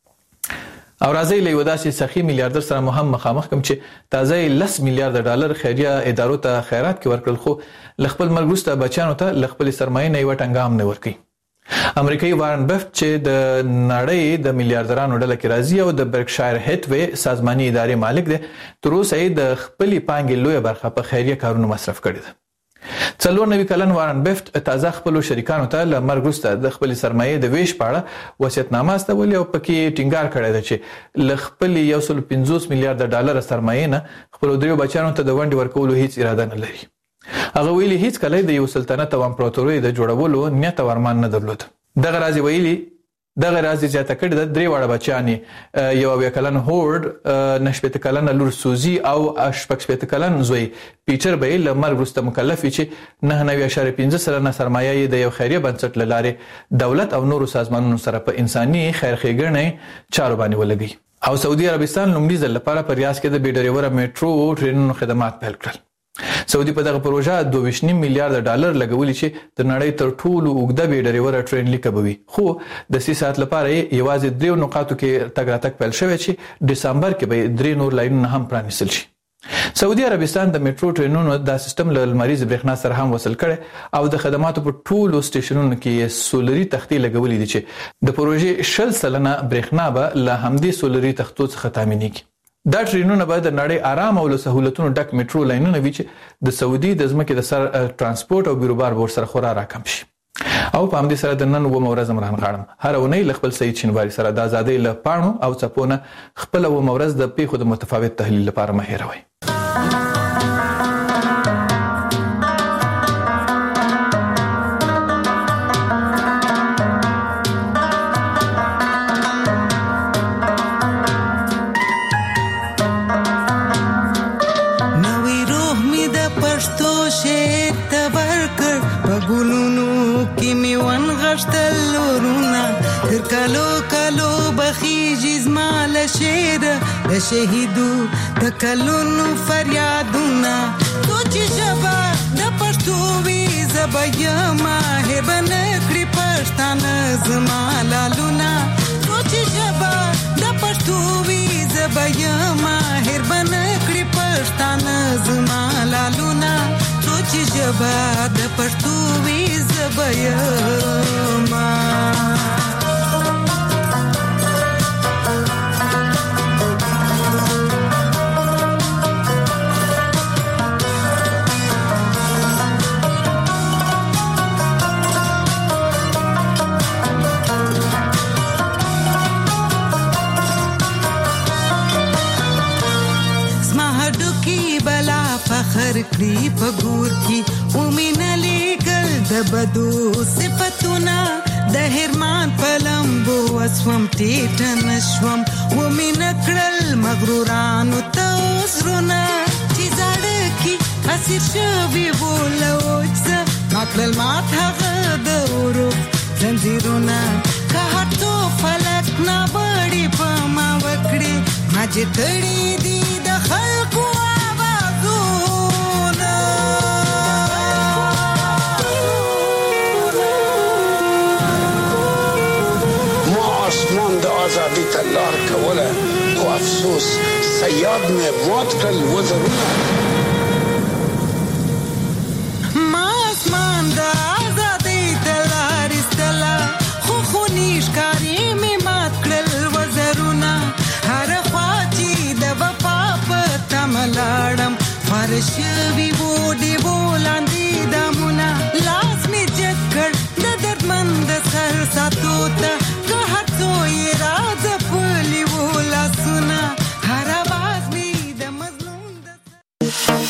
او راځي له یو داسې سخي میلیارډر سره مو هم مخامخ کوم چې تازه لس میلیارډ ډالر خیریه ادارو ته خیرات کې ورکړل، خو ل خپل مرګ وروسته بچیانو ته ل خپل سرمایې نه یو ټنګه هم نه ورکوي. امریکایي وارن بفت چې د نړۍ د میلیارډرانو ډله کې راځي او د برکشایر هیټوی سازماني ادارې مالک دی، تر اوسه یې د خپلې پانګې لویه برخه په خیریه کارونو مصرف کړې ده. څلور نوي کلن وارن بفت تازه خپلو شریکانو ته له مرګ وروسته د خپلې سرمایې د ویش په اړه وصیتنامه استولې او پکې ټینګار کړی دی چې له خپلې یو سل پنځوس میلیارډ ډالر سرمایې نه خپلو دریو بچیانو ته د ونډې ورکولو هیڅ اراده نه لري. هغه ویلي هیڅ کله د یو سلطنت او امپراتورۍ د جوړولو نیت او ارمان نه درلود. دغه راز ویلي دغه راز زیاته کړې د درې واړه بچیانې، یو اویا کلن هورډ، نشپېته کلن لور سوزي او شپږ شپېته کلن زوی پیټر به له مرګ وروسته مکلف چې نه نوي اشاریه پنځه سلنه سرمایه یې د یو خیریه بنسټ له لارې دولت او نورو سازمانونو سره په انساني خیر ښېګڼې چارو باندې ولګوي. او سعودي عربستان لومړي ځل لپاره په ریاض کې د بې ډریوره میټرو ټرینونو خدمات پیل کړل. سعودي په دغه پروژه دوه ویشت میلیارډ ډالر لګولي چې د نړۍ تر ټولو اوږده بې ډریوره ټرین لیکبوي، خو د سی ساعت لپاره یوازې دریو نقاطو کې تګ راتګ پیل شوی چې ډسمبر کې به درې نور لاینونه هم پرانیستل شي. سعودي عربستان د میټرو ټرینونو دا سیستم له لمریز برېښنا سره هم وصل کړي او د خدماتو په ټولو سټیشنونو کې سولري تختې لګولې دي چې د پروژې شل سلنه برېښنا به له همدې سولري تختو څخه تامینېږي. دا ټرینونه به د نړۍ آرام او له سهولتونو ډک میټرو لاینونه وي چې د سعودي د ځمکې د سر ترانسپورت او بیروبار بورډ سره خورا راکم شي. او په همدې سره د نن اوومه ورځ مران غاړم هر اونۍ له خپل سید شینواري سره د ازادۍ له پاڼو او څپونه خپل اوومه ورځ د پیښو د متفاوت تحلیل لپاره مه هېروئ. کلو کلو بخیجی زمال شیر د شهیدو د کلونو فریادونه سوچ شبا د پښتو وی زبیما هبن کړی پښتانه زمالالونه سوچ شبا د پښتو وی زبیما هبن کړی پښتانه زمالالونه سوچ شبا د پښتو وی زبیما. فخر کړی په ګور کې ومنلې ګل د بدو صفاتونه د هرمان پلمبو وسوم ټیټ نشوم ومن کړل مغرورانو تاسرونه چې زړه کې اسیر شوی بولوځه ماکل مات هغه د ورو زنجیرونه که هټو فلک نه وړي په ما وکړي ما چې تړي دي د خلکو آزادی تلار کوله خو افسوس سیاد مې مات کړل وزرونه. ما اسمان د آزادی تلار استلا خو خو نیش کاری مې مات کړل شوي وو دیو لاندې دمونه لاس می جکړ د دردمند سر ساتو ته که هڅو یې راز پلی وو لاسونه هر आवाज می د مظلوم د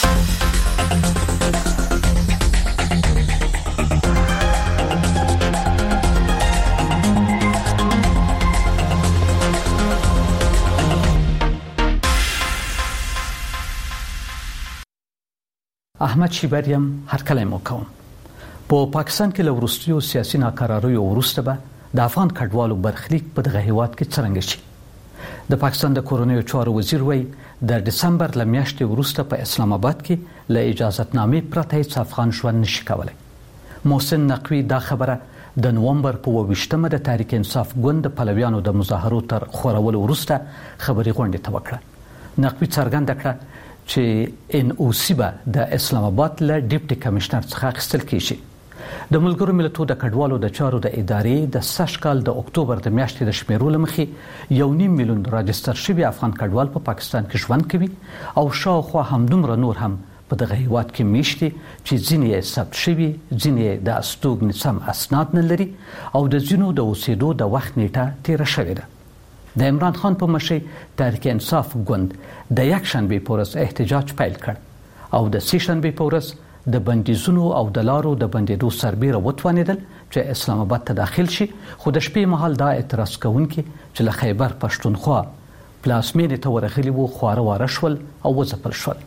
احمد شیبریم هر کله مو کوم په پاکستان کې له وروستیو سیاسي ناکراریو وروسته به د افغان کډوالو برخلیک په دغه هیواد کې څرنګه شي د پاکستان د کورونیو چارو وزیر وایي د دسمبر ل میاشتې وروسته په اسلام آباد کې له اجازهتنامې پرته هیڅ افغان ژوند نشي کولای. محسن نقوی دا خبره د نومبر په اوویشتمه د تحریک انصاف ګوند د پلویانو د مظاهرو تر خورولو وروسته خبري غونډه ته وکړه. نقوی څرګنده کړه چې ان او سی به د اسلام آباد له ډیپټي کمشنر څخه اخیستل کیږي. د ملګرو ملتونو د کډوالو د چارو د ادارې د سږ کال د اکتوبر د میاشتې د شمیرو لمخې یو نیم میلیون راجستر شوي افغان کډوال په پاکستان کې ژوند کوي او شاوخوا همدومره نور هم په دغه هیواد کې میشتي چې ځینې یې ثبت شوي، ځینې د استوګنې سم اسناد نه لري او د ځینو د اوسېدو د وخت نیټه تیره شوې ده. د عمران خان په مشرۍ تحریک انصاف ګوند د یک شنبې په ورځ احتجاج پیل کړ او د سې شنبې په ورځ د بندیزونو او د لارو د بندېدو سربیره وتوانېدل چې اسلام آباد ته داخل شي، خو د شپې مهال دا اعتراض کوونکي چې له خیبر پښتونخوا پلازمینې ته ورغلي وو خواره واره شول او وځپل شول.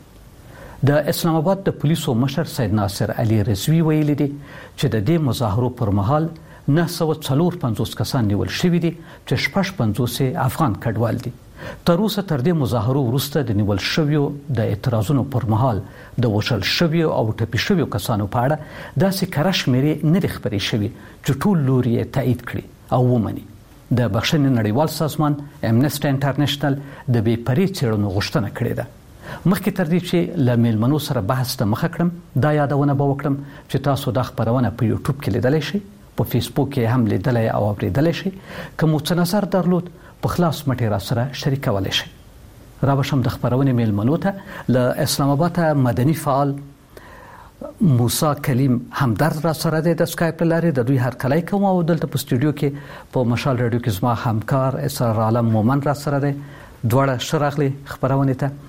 د اسلام آباد د پولیسو مشر سید ناصر علي رضوي ویلي دي چې د دې مظاهرو پر مهال نه سوه څلور پنځوس کسان نیول شوي دي چې شپږ پنځوس افغان کډوال دي. تر اوسه تر دې مظاهرو وروسته د نیول شویو د اعتراضونو پر مهال د وژل شویو او ټپي شویو کسانو په اړه داسې کره شمېرې نه دي خپرې شوي چې ټول لوري یې تایید کړي او ومني. د بخښنې نړیوال سازمان امنسټي انټرنیشنل د بې پرې څېړنو غوښتنه کړې ده. مخکې تر دې چې له میلمنو سره بحث ته مخه کړم دا یادونه به وکړم چې تاسو دا خپرونه په یوټیوب کې لیدلی شئ، په فیسبوک کې هم لیدلی او اورېدلی شئ. که مو څه نظر درلود په خلاص مټې را سره شریکولی شئ. را بشم د خپرونې میلمنو ته له اسلام آباد مدني فعال موسی کلیم همدرد را سره دی د سکایپ له لارې. د دوی هرکلی کوم او دلته په سټوډیو کې په مشال راډیو کې زما همکار اسرار عالم مومن را سره دی. دواړه ښه راغلي خپرونې ته.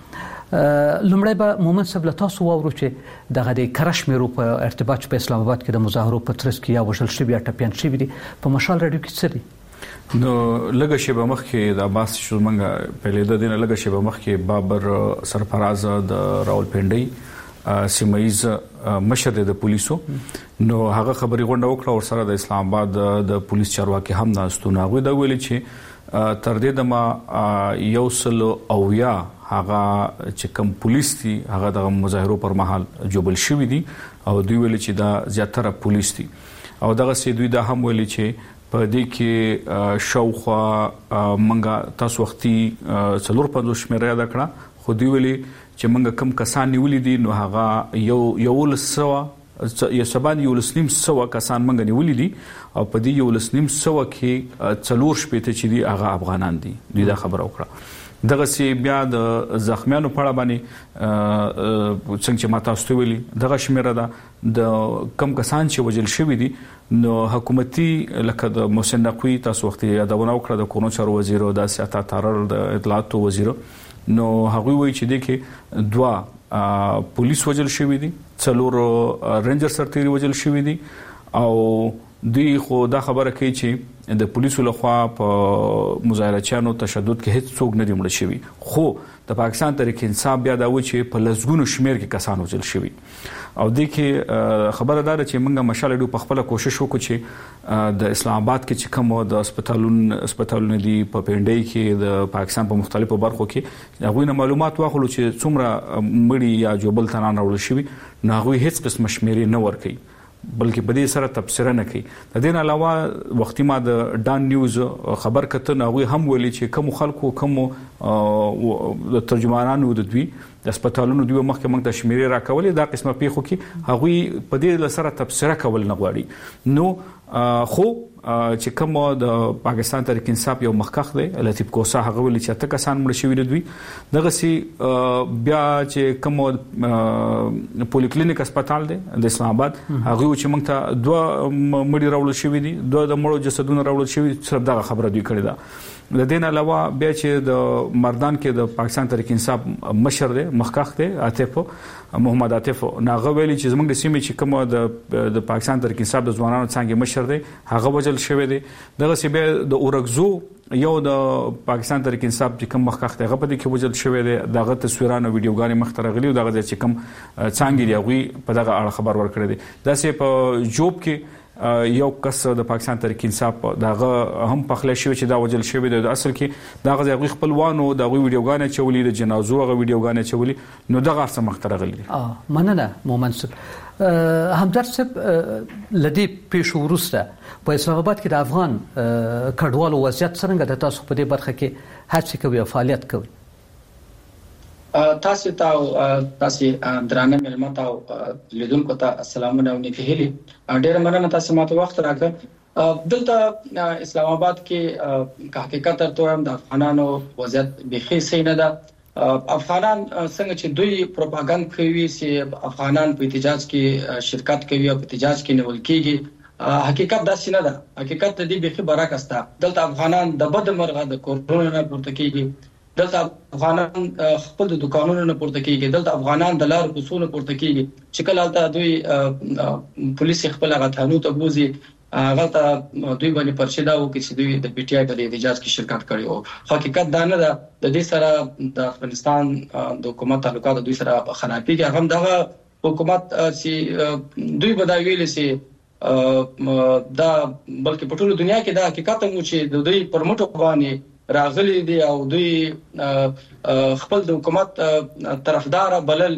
لومړی به مومن صاحب له تاسو واورو چې دغه د کره شمېرو په ارتباط په اسلام آباد کې د مظاهرو په ترڅ کې یا وژل شوي یا ټپیان شوي دي په مشال راډیو کې څه دي؟ نو لږه شیبه مخکې د عباس شومنګ پیلېده دي نه لږه شیبه مخکې بابر سرفراز د راولپنډۍ سیمایز مشر د پولیسو نو هغه خبري غونډه وکړه او سره د اسلام آباد د پولیس چارواکي هم ناستونه هغه دا ویلي چې تر دې دمه یو سل او یا هغه چې کوم پولیس دي هغه د مظاهرو پر مهال جوبل شوی دي او دوی ویلي چې دا زیاتره پولیس دي او دغه سي دوی دا هم ویلي چې په دې کې شاوخوا منګه تاسو وختي څلور پنځوس شمیره یاد کړه خو دوی ویلي چې منګه کم کسان نیولې دي نو هغه یو یو لسوا یو سبان یو لسنیم سوا کسان منګه نیولې دي او په دې یو لسنیم سوا کې څلور شپېته چې دي هغه افغانان دي. دوی دا خبره وکړه. دغه سی بیا د زخمیانو په اړه باندې څنګه چې ماته واستوي ویلي دغه شمیره ده د کم کسان چې وجل شوی دي نو حکومتي لکه د محسن نقوی تاسو وخت یادونه وکړه د کورونو چارو وزیر او د سیاست تارر د اطلاعات وزیر نو هغه وایي چې د کې دوا پولیس وجل شوی دي، څلور رینجر سرتيري وجل شوی دي او دوی خو دا خبره کوي چې د پولیسو لخوا په مظاهرچیانو تشدد کې هیڅ څوک نه دی مړ شوی خو د پاکستان تحریک انصاف بیا دا و چې په لزګونو شمیر کې کسان وژل شوی او د کې خبره ده چې موږ مشاله په خپل کوشش وکړو چې د اسلام آباد کې چې کوم د هسپتالونو هسپتالونو دی په پنډای کې د پاکستان په مختلفو برخو کې هغه نه معلومات واخلو چې څومره مړي یا جوبل تنان راول شوی نه هغه هیڅ قسم شمیرې نه ورکي بلکې په دې سره تبصره نه کوي. د دې علاوه وختي ما د ډان نیوز خبر کته نه وي هم ویلي چې کوم خلکو کوم د ترجمانانو د دوی د هسپتالونو دوی مخکې موږ ته شمیرې راکولې دا قسمه پیښو کې هغه په دې سره تبصره کول نه غواړي. نو خو چې کوم د پاکستان تحریک انصاف یو مخکخ دی لطیف کوسا هغه ولې چې اته کسان مړ شوي دوی دغه سي بیا چې کوم پولیکلینیک هسپتال دی د اسلام آباد هغه چې موږ ته دوه مړي راوړل شوي دي دوه د مړو جسدونه راوړل شوي صرف دغه خبره دوی کړې ده د دین علاوه بیا چې د مردان کې د پاکستان تحریک انصاف مشر دی مخکخ دی عاطف محمد عاطف ناغه ویلي چې زموږ د سیمې چې کوم د د پاکستان تحریک انصاف د ځوانانو څنګه مشر دی هغه وجل شوی دی دغه سی بیا د اورګزو یو د پاکستان تحریک انصاف چې کوم مخکخ دی هغه په دې کې وجل شوی دی دغه تصویرانو ویډیوګانې مختره غلي دغه چې کوم څنګه دی هغه په دغه اړه خبر ورکړی دی دا سی په جوب کې یو کس د پاکستان تحریک انصاف دغه هم پخله شوی چې دا وجل شوی د اصل کې دغه ځای خپلوانو دغه ویډیوګانې چولې د جنازو غو ویډیوګانې چولې نو دغه څه مختره غلي اه مننه مومن صاحب همدرد صاحب لدی پیش ورسته په اسلام آباد کې د افغان کډوالو وضعیت څنګه د تاسو په دې برخه کې هڅه کوي او فعالیت کوي تاسو ته تاسو درانه ملمت او لیدونکو ته السلام علیکم هلي ډیر مننه تاسو ماته وخت راکړ دلته اسلام آباد کې حقیقت ته هم د افغانانو وضعیت بخي سینه ده افغانان څنګه چې دوی پروپاګاندا کوي چې افغانان په احتجاج کې شرکت کوي او په احتجاج کې نیول کیږي حقیقت دا څنګه ده حقیقت دې بخي برعکس ده دلته افغانان د بد مرغه د کورونا نه پورته کیږي دلته افغانان خپل د دکانونو نه پورته کیږي دلته افغانان د لار کوڅو نه پورته کیږي چې کله البته دوی پولیس خپل غټانو ته بوزي غلطه دوی باندې پرچدا و چې دوی د پی ټی آی په احتجاج کې شرکت کړي او حقیقت دا نه ده د دې سره د افغانستان د حکومت تعلقات دوی سره خرابېږي هم دغه حکومت چې دوی بدایویل سي دا بلکې په ټول دنیا کې دا حقیقت هم چې د دوی پرمټو باندې راغلي دي او دوی خپل د حکومت طرفدار بلل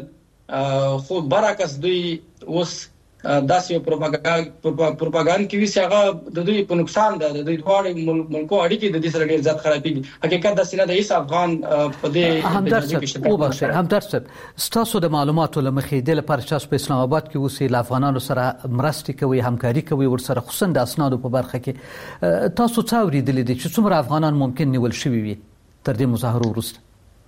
خو برعکس دوی اوس داسې پروپاګاندا کوي چې هغه د دوی په نقصان ده د دوی دواړو ملکو اړیکې د دې سره ډېر زیات خرابېږي حقیقت دا سینه د هیڅ افغان په دې همدرد صاحب وبخښه همدرد صاحب ستاسو د معلوماتو لمخې د لپاره چې په اسلام آباد کې اوسې له افغانانو سره مرستې کوي همکاري کوي ورسره خصوصا د اسنادو په برخه کې تاسو څه اورېدلې دي چې څومره افغانان ممکن نیول شوي وي تر دې مظاهرو وروسته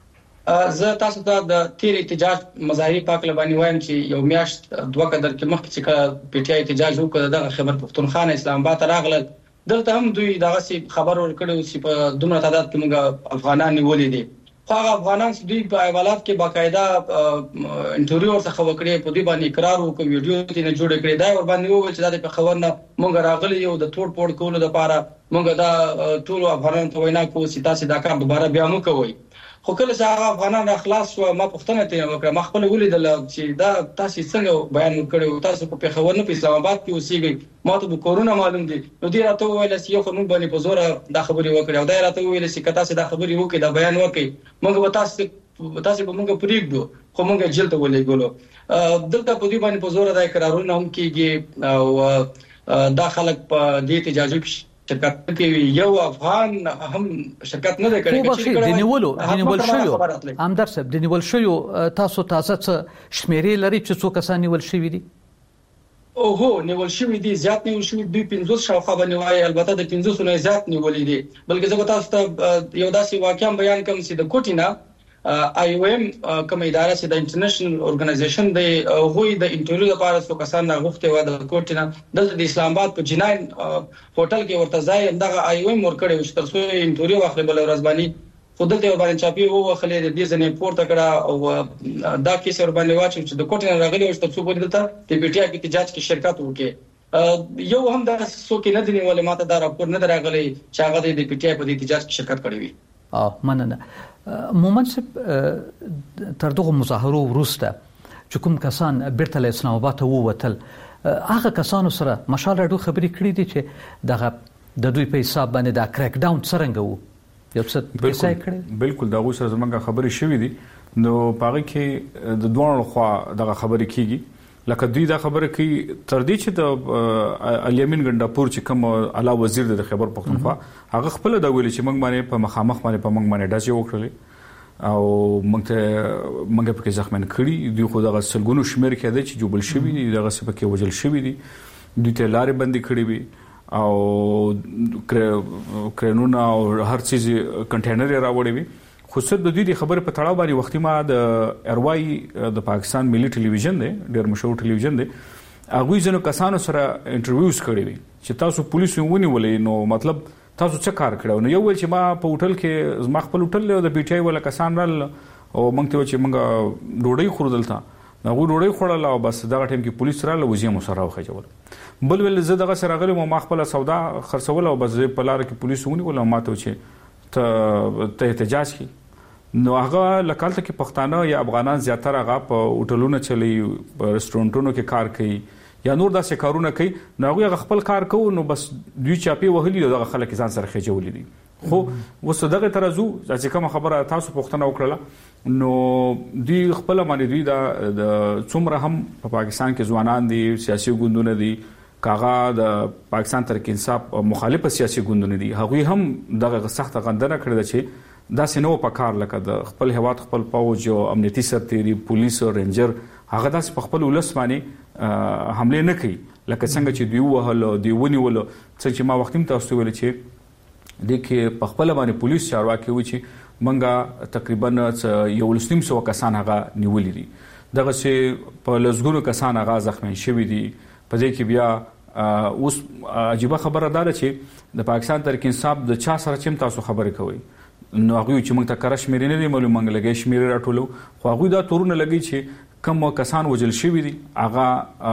زه تاسو ته د تیر احتجاج مظاهري پاک لبانی وایم چې یو میاشت دوه قدر کې مخکې چې پی ټی آی احتجاج وکړ دغه خبر پښتونخوا اسلام آباد راغله دلته هم دوی دغه خبر ورکړو چې په دومره تعداد کې موږ افغانان نیولې دي خو هغه افغانان چې دوی په ایوالات کې باقاعده انټرویو ورڅخه وکړي په دې باندې اقرار وکړي ویډیو ته نه جوړ کړي دا ور باندې وویل چې دا په خبر نه موږ راغلي یو د توړ پوړ کولو لپاره موږ دا ټول افغانان ته وینا کوو چې تاسو دا کار دوباره بیا مو کوئ خو کله چې هغه افغانان اخلاص و ما پښتنه ته وکړه ما خپل ولیدل چې دا تاسو څنګه بیان وکړو تاسو په پیښور نه په اسلام آباد کې اوسېږئ ما ته د کورونا معلوم دي نو دې راته ویل چې یو خو موږ باندې په زور دا خبري وکړو او دا راته ویل چې کتا چې دا خبري وکړي دا بیان وکړي موږ به تاسو تاسو به موږ پریږدو خو موږ جیل ته ولېګلو دلته په دې باندې په زور دا اقرارونه هم کیږي او دا خلک په دې احتجاج کې شرکت کوي یو افغان هم شرکت نه کوي چې د نیولو د نیول شوی همدرد صاحب د نیول شوی تاسو تاسو څه شمیرې لري چې څو کسان نیول شوی دي او هو نیول شوی دي زیات نیول شوی دي پنځوس شاوخوا باندې وایي البته د پنځوس نه زیات نیولې دي بلکې زه تاسو ته یو داسې واقعا بیان کوم چې د کوټینا آی او ایم کوم اداره چې د انټرنیشنل اورګنایزیشن د هغوی د انټرویو لپاره څو کسان راغوښته و د کوټینا د اسلام آباد په جناین هوټل کې ورته ځای دغه آی او ایم ورکړی چې ترڅو انټرویو واخلي بل ورځ باندې خود ته باندې چاپی وو خلې د دې ځنې پورته کړه او دا کیس ور باندې واچو چې د کوټینا راغلی و چې ترڅو په دلته د پی ټی آی کې احتجاج کې شرکت وکړي یو هم د څوک نه دی ولې ماته دا راپور نه راغلی چې هغه د پی ټی آی په احتجاج کې شرکت کړی وي اه مننه مومن صاحب تر دغه مظاهرو وروسته چې کوم کسان بیرته له اسلام آباد ته ووتل هغه کسانو سره مشال راډیو خبرې کړې دي چې دغه د دوی په حساب باندې دا کریک ډاون څنګه وو یو څه پیسې کړې بالکل دا غوښه زمونږه خبرې شوې دي نو پاره کې د دوه خوا دغه خبرې کیږي لکه دوی دا خبره کوي تر دې چې د الیمین ګنداپور چې کوم اعلی وزیر د خبر پښتونخوا هغه خپل دا ویل چې موږ باندې په مخامخ باندې په موږ باندې ډاچې وکړلې او موږ ته موږ په کې ځخمن کړی دوی خو دغه سلګونو شمیر کې دی چې جوبل شوی دي دغه څه په کې وجل شوی دي دوی ته لارې بندي کړې وي او کرینونه او هر چیز کنټینر راوړي وي. خو څه د دې خبره په تړاو باندې وختي ما د اروای د پاکستان ملي ټلویزیون دی ډېر مشهور ټلویزیون دی هغه ځنو کسانو سره انټرویوز کړی وي چې تاسو پولیسو ونیولې نو مطلب تاسو څه کار کړو نو یو ول چې ما په هوټل کې زما خپل هوټل د بي ټي آی ولا کسان رال او موږ ته چې موږ ډوډۍ خوړل تا نو ډوډۍ خوړل او بس دغه ټیم کې پولیس رااله وزیم سره وخجول بل ول زه دغه سره غلم ما خپل سودا خرڅول او بس په لار کې پولیس ونیول ما ته چې ته احتجاج کی نو هغه لکالته کې پښتانه یا افغانان زیاتره هغه په هوټلونو چلی په رستورانتونو کې کار کوي یا نور داسې کارونه کوي نو هغه خپل کار کوي نو بس دوی چاپی وهلي دغه خلک ځان سره خېجولې دي. خو وسو دغه ترازو چې کوم خبره تاسو پښتنه وکړه نو دوی خپل باندې دوی د څومره هم په پاکستان کې ځوانان دي سیاسي ګوندونه دي کاغه د پاکستان تحریک انصاف مخالف سیاسي ګوندونه دي هغه هم دغه سخت غندنه کړې ده چې دا سينو په کار لکه د خپل هواد خپل پوج او امنیتي سرتيري پولیس او رینجر هغه داس په خپل ولس باندې حمله نه کوي لکه څنګه چې دی وهلو دی ونیولو چې ما وختیم تاسو ویل چې د کې په خپل باندې پولیس چارواکي و چې منګه تقریبا یو لسنیم سو کسان هغه نیولې دي دغه چې په لزګونو کسان هغه زخمی شوی دي په دې کې بیا اوس عجیب خبره ده چې د پاکستان تحریک انصاف د چا سره چې تاسو خبرې کوي نو هغه چې موږ ته کرش مېرې نه دی معلوم موږ لګې شمیرې راټولو خو هغه دا تورونه لګي چې کوم کسان وجل شوی دي هغه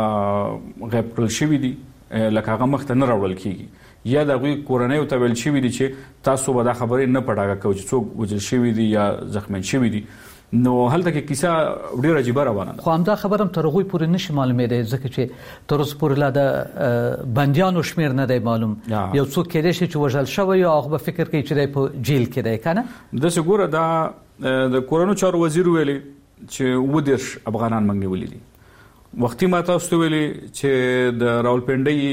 غیب کړل شوی دي لکه هغه مخ ته نه راوړل کیږي یا د غوي کورنۍ او تبل شوی دي چې تاسو به دا خبرې نه پټاګه کوئ چې څوک وجل شوی دي یا زخمی شوی دي نو هلته کې کیسه ډیره عجیب روانه ده. خو همدا خبرم تر غوي پورې نشي معلومه ده ځکه چې تر اوسه پورې لا د بنديانو شمیر نه دی معلوم یو څوک کېدې شي چې وژل شوی او هغه فکر کوي چې په جیل کې دی کنه د څګوره دا د کورونو چارو وزیر ویلي چې ودیش افغانان منګ نیولې دي وختي ما تاسو ویلي چې د راولپنډي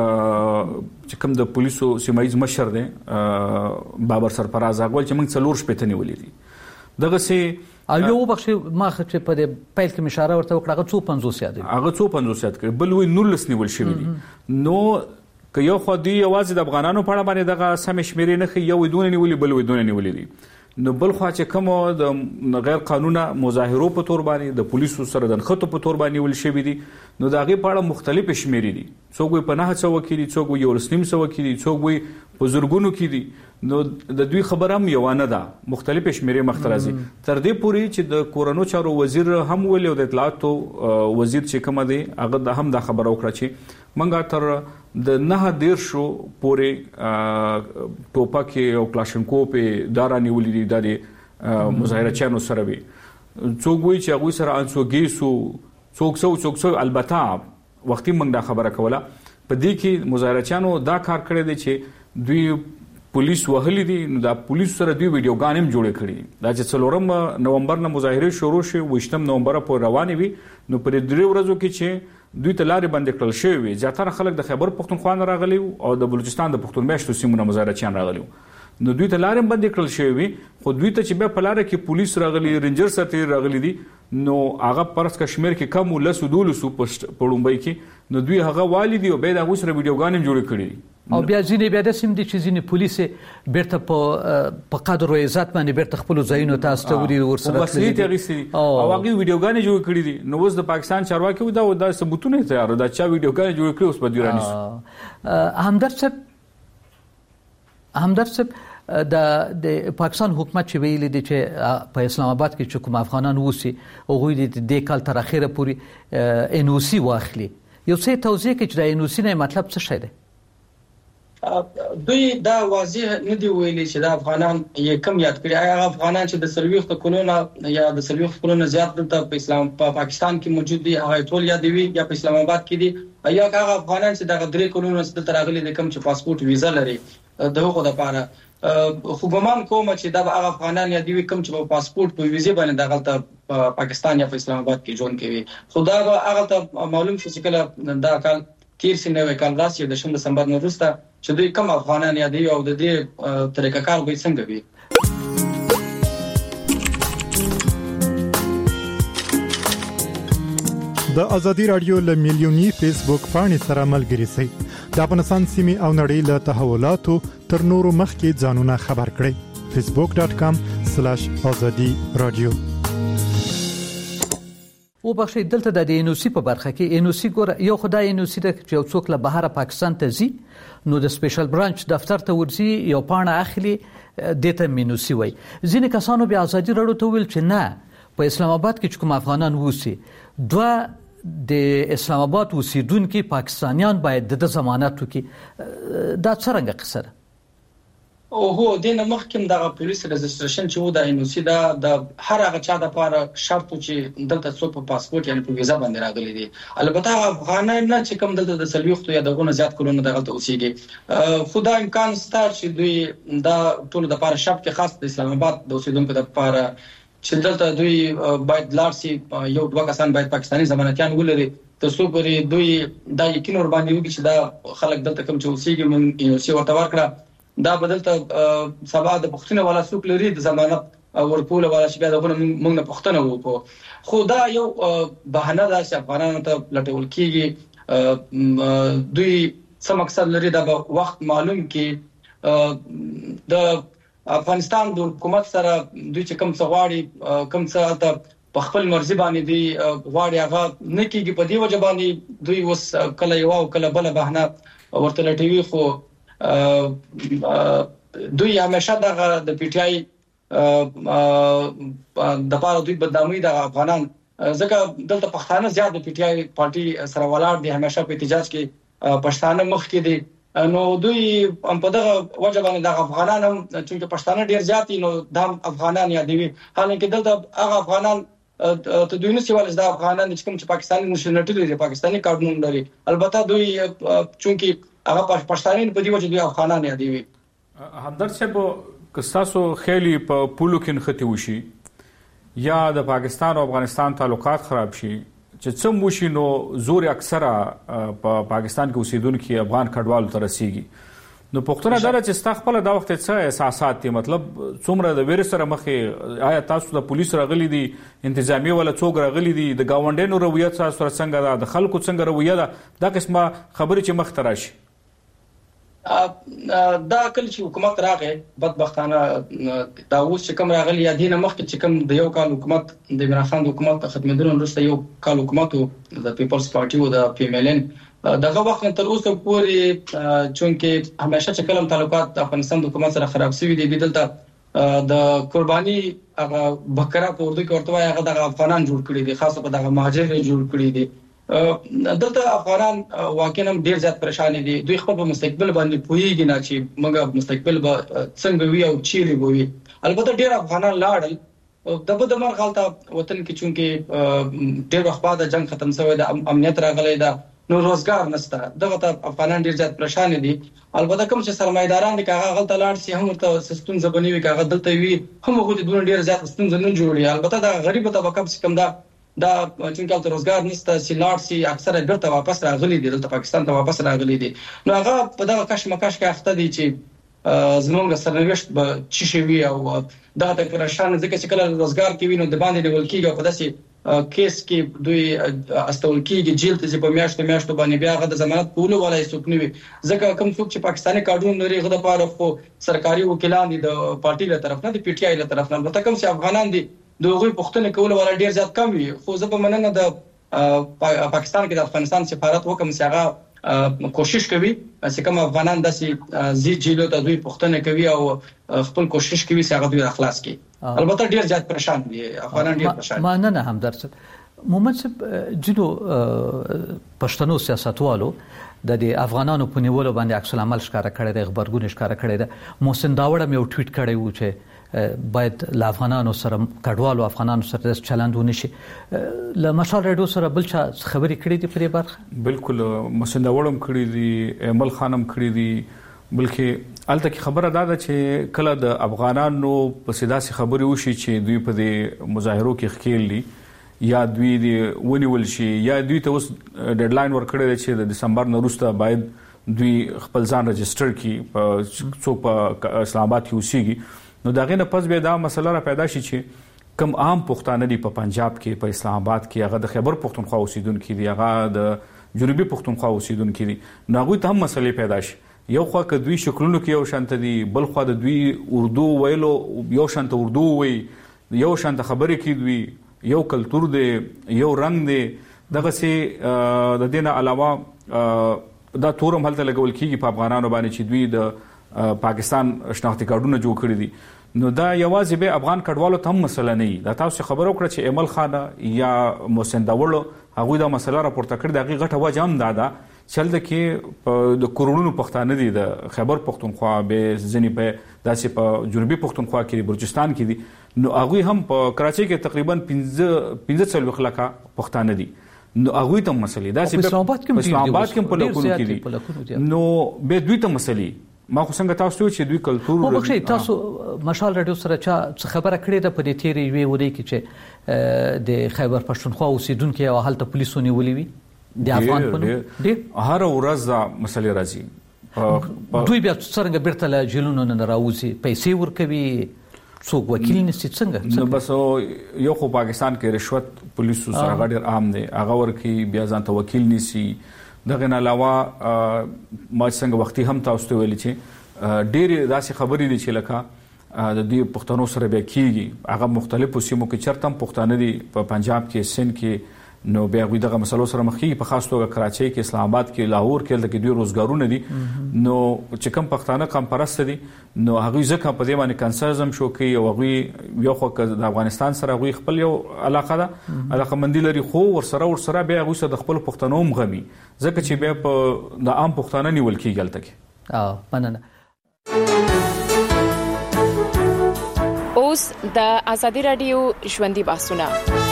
چې کوم د پولیسو سیمایز مشر دی بابر سرفراز هغه چې موږ څلور شپې ته نیولې دي دغه سي او یو بخښ ما چې په پیل کې مشاره ورته وکړه هغه څو پنځوس یاد دي هغه څو پنځوس یاد کړ بل وی نولس نیول شوی دي نو که یو خو دی یوازې د افغانانو په اړه باندې دغه سم شمیرې نه خي یو دونه نیولې بل وی دونه نیولې دي نو بل خو چې کوم د غیر قانونه مظاهرو په تور باندې د پولیسو سره د خطو په تور باندې ول شوی دي نو دا غي په اړه مختلف شمیرې دي څوک وي په نه څو وکړي څوک وي یو لسنیم څو وکړي څوک وي په زورګونو کې دي نو د دوی خبره هم یو نه ده مختلف شمیرې مختلفي تر دې پوري چې د کورونو چارو وزیر هم ویل او د اطلاعاتو وزیر چې کوم دی هغه د هم د خبره وکړه چې منګه تر د نه ډیر شو پورې ټوپک او کلاشینکوف داراني ولې د مظاهره چانو سره وي څوک وی چې هغه سره انسوګیسو څوک څو څوک څو البته وختي موږ دا خبره کوله په دې کې مظاهره چانو دا کار کړی دی چې دوی پولیس وهلي دي نو دا پولیس سره دوی ویډیوګان هم جوړ کړي دا چې څلورم نومبر نه مظاهره شروع شي وشتم نومبر پورې روانې وي نو پر درې ورځو کې چې دوی ته لارې بندې کړل شوی زیاتره خلک د خیبر پختونخوا نه راغلي او د بلوچستان د پختون میشتو سیمونو مظاهره چان راغلي نو دوی ته لارې بندې کړل شوی خو دوی ته چې به په لار کې پولیس راغلي رینجر سره راغلي دي نو هغه پرس کشمیر کې کم ولسو دولسو پړومبای کې نو دوی هغه والدي او به د هغه سره ویډیوګان جوړ کړي او بیا ځینې بیا د سیم دي چې ځینې پولیس بیرته په په قدر او عزت باندې بیرته خپل ځایونو ته استوري ورسره وسلې ته غسي او هغه ویډیوګان جوړ کړي دي نو اوس د پاکستان چارواکي دا د ثبوتونه تیار دا چا ویډیوګان جوړ کړي اوس په دیراني همدرد صاحب همدرد صاحب د د پاکستان حکومت چې ویلي دي چې په اسلام آباد کې چې کوم افغانان ووسی او غوي د کال تر اخره پوري ان او سی واخلي یو څه توضیح کې چې د ان او سی نه مطلب څه شي دی دوی دا واضح نه دی ویلي چې د افغانان یې کم یاد کړی هغه افغانان چې د سلويخ کلونه یا د سلويخ کلونه زیات د اسلام په پاکستان کې موجود دي هغه ټول یاد دی یا په اسلام آباد کې دي یا هغه افغانان چې د درې کلونه ست راغلي د کم چې پاسپورت ویزا لري دغه لپاره خو ګمان کوم چې دا هغه افغانان یا دی کم چې په پاسپورت په ویزه باندې دغه پاکستان یا په اسلام آباد کې ژوند کوي خدا هغه ته معلوم شو چې کله دا کال تیر سینه کال راسي د شنبه دسمبر نه وروسته چې دوی کوم افغانان یا دی او د دې طریقه کار به څنګه وي د ازادي رادیو له میلیونی فیسبوک پاڼې سره ملګري شئ د افغانستان سیمې او نړۍ له تحولاتو تر نورو مخکې ځانونه خبر کړئ. فیسبوک ډاٹ کام سلاش آزادي رادیو. او بخښي دلته د انوسی په برخه کې انوسی ګور یو خدای انوسی د یو څوک له بهر پاکستان ته زی نو د سپیشل برانچ دفتر ته ورځي یو پاڼه اخلي دته مینوسی وای. ځینې کسانو بیا ازادي رادیو ته ویل چې نه په اسلام آباد کې کوم افغانان ووسی دوه د اسلام آباد اوسیدونکو پاکستانیان باید د ضمانت وکړي. دا څنګه قصه ده؟ او هو د مخکم د پولیس رجستریشن چې و د انوسی دا د هر هغه چا د لپاره شرط چې دلته څوک په پاسپورت یعنی په ویزا باندې راغلي دي. البته افغانان نه چې کوم دلته د سلويختو یا دغه زیات کلونه دغه اوسېږي خدا امکان ستار چې دوی دا ټول د لپاره شرط کې خاص د اسلام آباد د اوسیدونکو د لپاره چې دلته دوی باید لارسي یو دوه کسان باید پاکستاني ضمانتيان ولري تر څو پورې دوی دا یقین ور باندې وکړي چې دا خلک دلته کوم چې اوسېږي مونږ انوسی ورته ورکړه دا بدلته سبا د پښتنه والا څوک لري د ضمانت ورکول والا چې بیا دغه موږ نه پښتنه وکړو. خو دا یو بهانه ده چې افغانانو ته لټول کیږي دوی څه مقصد لري دا وخت معلوم کې د افغانستان د حکومت سره دوی چې کوم څه غواړي کوم څه ته په خپل مرزي باندې دی غواړي هغه نه کیږي. په دې وجه باندې دوی وس کله یو او کله بل بهانه ورته لټوي. خو دوی همیشه دغه د پی ټی آی د پاره دوی بدنامي د افغانان ځکه دلته پښتانه زیات د پی ټی آی پارټي سره ولاړ دي همیشه په احتجاج کې پښتانه مخ کې دي. نو دوی په دغه وجه باندې د افغانان هم چې پښتانه ډیر زیات نو د افغانان یادوي حالانکه دلته هغه افغانان ته دوی نه سیوال د افغانان چې کوم چې پاکستاني نشنلټي لري پاکستاني کارډونه لري البته دوی چونکی هغه پښتانین په دی وجه دوی افغانان یادوي. همدرد صاحب کستاسو خېلی په پولو کې نختی وشي یا د پاکستان او افغانستان تعلقات خراب شي چې څوم وشي نو زور اکثره په پاکستان کې اوسیدونکو افغان کډوالو ته رسیږي. نو پښتون دا چې ستا خپل دا وخت څه احساسات دي مطلب څومره د ویر سره مخې آیا تاسو د پولیس راغلي دي انتظامی ولا څوک راغلي دي د گاونډینو رویه تاسو سره څنګه ده د خلکو څنګه رویه ده دا قسمه خبرې چې مخ تراشي؟ دا کله چې حکومت راغی بدبختانه دا اوس چې کوم راغلی یا دینه مخکې چې کوم د یو کال حکومت د عمران خان د حکومت ختمېدلو وروسته یو کال حکومت د پیپلز پارټي او د پی ایم ال ان دغه وخت تر اوسه پورې چونکې همیشه چې کلم تعلقات د افغانستان د حکومت سره خراب شوي دي دلته د قرباني هغه بکرا په اردو کې ورته وایي هغه د افغانان جوړ کړی دي خاصه په دغه مهاجر جوړ کړی دي. دلته افغانان واقعا ډیر زیات پریشان دي دوی خپل په مستقبل باندې پوهیږي نه چې موږ مستقبل به څنګه وي او چیرې وي. البته ډیر افغانان لاړل د بده مرغه وطن کې چونکې ډیر وخت بعد جنگ ختم شوی د امنیت راغلی دا نو روزګار نشته دغه ته افغانان ډیر زیات پریشان دي. البته کوم چې سرمایداران دي هغه غلط لاړ شي هم ته سیستم زبنوي هغه دلته وي هم هغه د دون ډیر زیات سیستم زنه جوړي. البته دا غریب طبقه چې کوم دا دا چې کله روزګار نشته سیلار سي اکثره ګرته واپس راغلي دي دلته پاکستان ته واپس راغلي دي. نو هغه په دغه کشمکش کې اخته دي چې زموږ سرنوشت به چی شي او دا د پرشان ځکه چې کله روزګار کې وینو د باندې نیول کیږي په داسې کیس کې دوی استول کیږي جیل ته په میاشتو میاشتو باندې بیا غو د ضمانت کولو ولای سوکنوي ځکه کوم څوک چې پاکستاني کارډون لري غو د پاره خو سرکاري وکیلان دي د پارټي له طرف نه د پی ټی آی له طرف نه البته کوم چې افغانان دي دوی پښتنه کول ولا ډیر زیات کم وي. خو زه په مننه د پاکستان کې د افغانستان سفارت وکم چې هغه کوشش کوي چې کوم افغانان داسې زی جیلو ته دوی پښتنه کوي او خپل کوشش کوي چې هغه دوی اخلاص کړي. البته ډیر زیات پریشان دي افغانان ډیر پریشان. ما نه نه هم درس محمد صاحب جنو پښتنو سیاستوالو د افغانانو په نیولو باندې عکس العمل ښکارا کړی د خبرګون ښکارا کړی د محسن داوړ مې یو ټویټ کړی و چې باید له افغانانو سره کډوالو افغانانو سره د چلند ونشي. له مشال رادیو سره بل چا خبرې کړې دي په دې برخه؟ بالکل محسن داوړم کړی دي امل خانم کړی دي بلکې الته کې خبره دا ده چې کله د افغانانو په سیداسي خبرې وشي چې دوی په دې مظاهرو کې ښکیل دي یا دوی دی ونیول شي یا دوی ته اوس ډیډلاین ورکړی دی چې د دسمبر نه وروسته باید دوی خپل ځان رجسټر کړي څوک په اسلام آباد کې اوسېږي. نو دا غینه پس به دا مسله را پیدا شي چې کم عام پښتانه دي په پنجاب کې په اسلام آباد کې هغه د خیبر پښتونخوا اوسیدونکو دي هغه د جنوبي پښتونخوا اوسیدونکو دي نو هغه ته هم مسلې پیدا شي یو خوا که دوی شکلونو کې یو شانت دي بل خوا د دوی اردو ویلو یو شانت اردو وي یو شانت خبرې کې دوی یو کلچر دی یو رنگ دی دغه سي د دینه علاوه دا تورم هلته لګول کیږي په افغانانو باندې چې دوی د پاکستان شناختی کارډونه جوړ کړی دي نو دا یوازې به افغان کډوالو ته هم مسله نه دا تاسو خبرو کړ چې ایمل خانه یا محسن داوړو هغه دا مسله راپورته کړ دغه غټه وجه هم دادا چل د کې د کورونو پښتانه دي د خیبر پښتونخوا به ځنی په داسې په جنوبي پښتونخوا کې بلوچستان کې دي نو هغه هم په کراچۍ کې تقریبا پنځه پنځه څلوېښت لکه پښتانه دي نو هغه ته مسلې داسې په اسلام آباد کې په لکونو کې دي نو به دوی ته مسلې ما خو څنګه تاسو چې دوی کلچر او بخښي تاسو مشال رادیو سره چا خبره کړې ده په دې تیری وی وري کې چې د خیبر پښتونخوا اوسیدونکو او حالت پولیسونی ولي وي د افغان په نوم هر ورځ دا مسلې راځي دوی بیا څنګه بیرته له جیلونو نه راوځي پیسې ورکوي څوک وکیل نشي څنګه نو بس یو خو پاکستان کې رشوت پولیسو سره غډیر عام دي هغه ورکی بیا ځان ته وکیل نشي دغه نه علاوه ما څنګه وختي هم تاسو ته ویل چې ډېر داسې خبرې دي چې لکه د دې پښتنو سره بیا کیږي هغه مختلفو سیمو کې چرته هم پښتانه دي په پنجاب کې سند کې نو بیا غوي دغه مسلو سره مخ کیږي په خاص توګه کراچۍ کې اسلام آباد کې لاهور کې د دوی روزګارونه دي نو چې کوم پښتانه کم پرست دي نو هغه ځکه په دې باندې کنسرزم شو کوي او هغه یو خو د افغانستان سره هغه خپل یو علاقه ده علاقه مندي لري خو ورسره ورسره بیا هغه سره د خپل پښتنو مغمي ځکه چې بیا په د عام پښتانه نیول کیږي الته کې اه مننه اوس د ازادي رادیو ژوندۍ بحثونه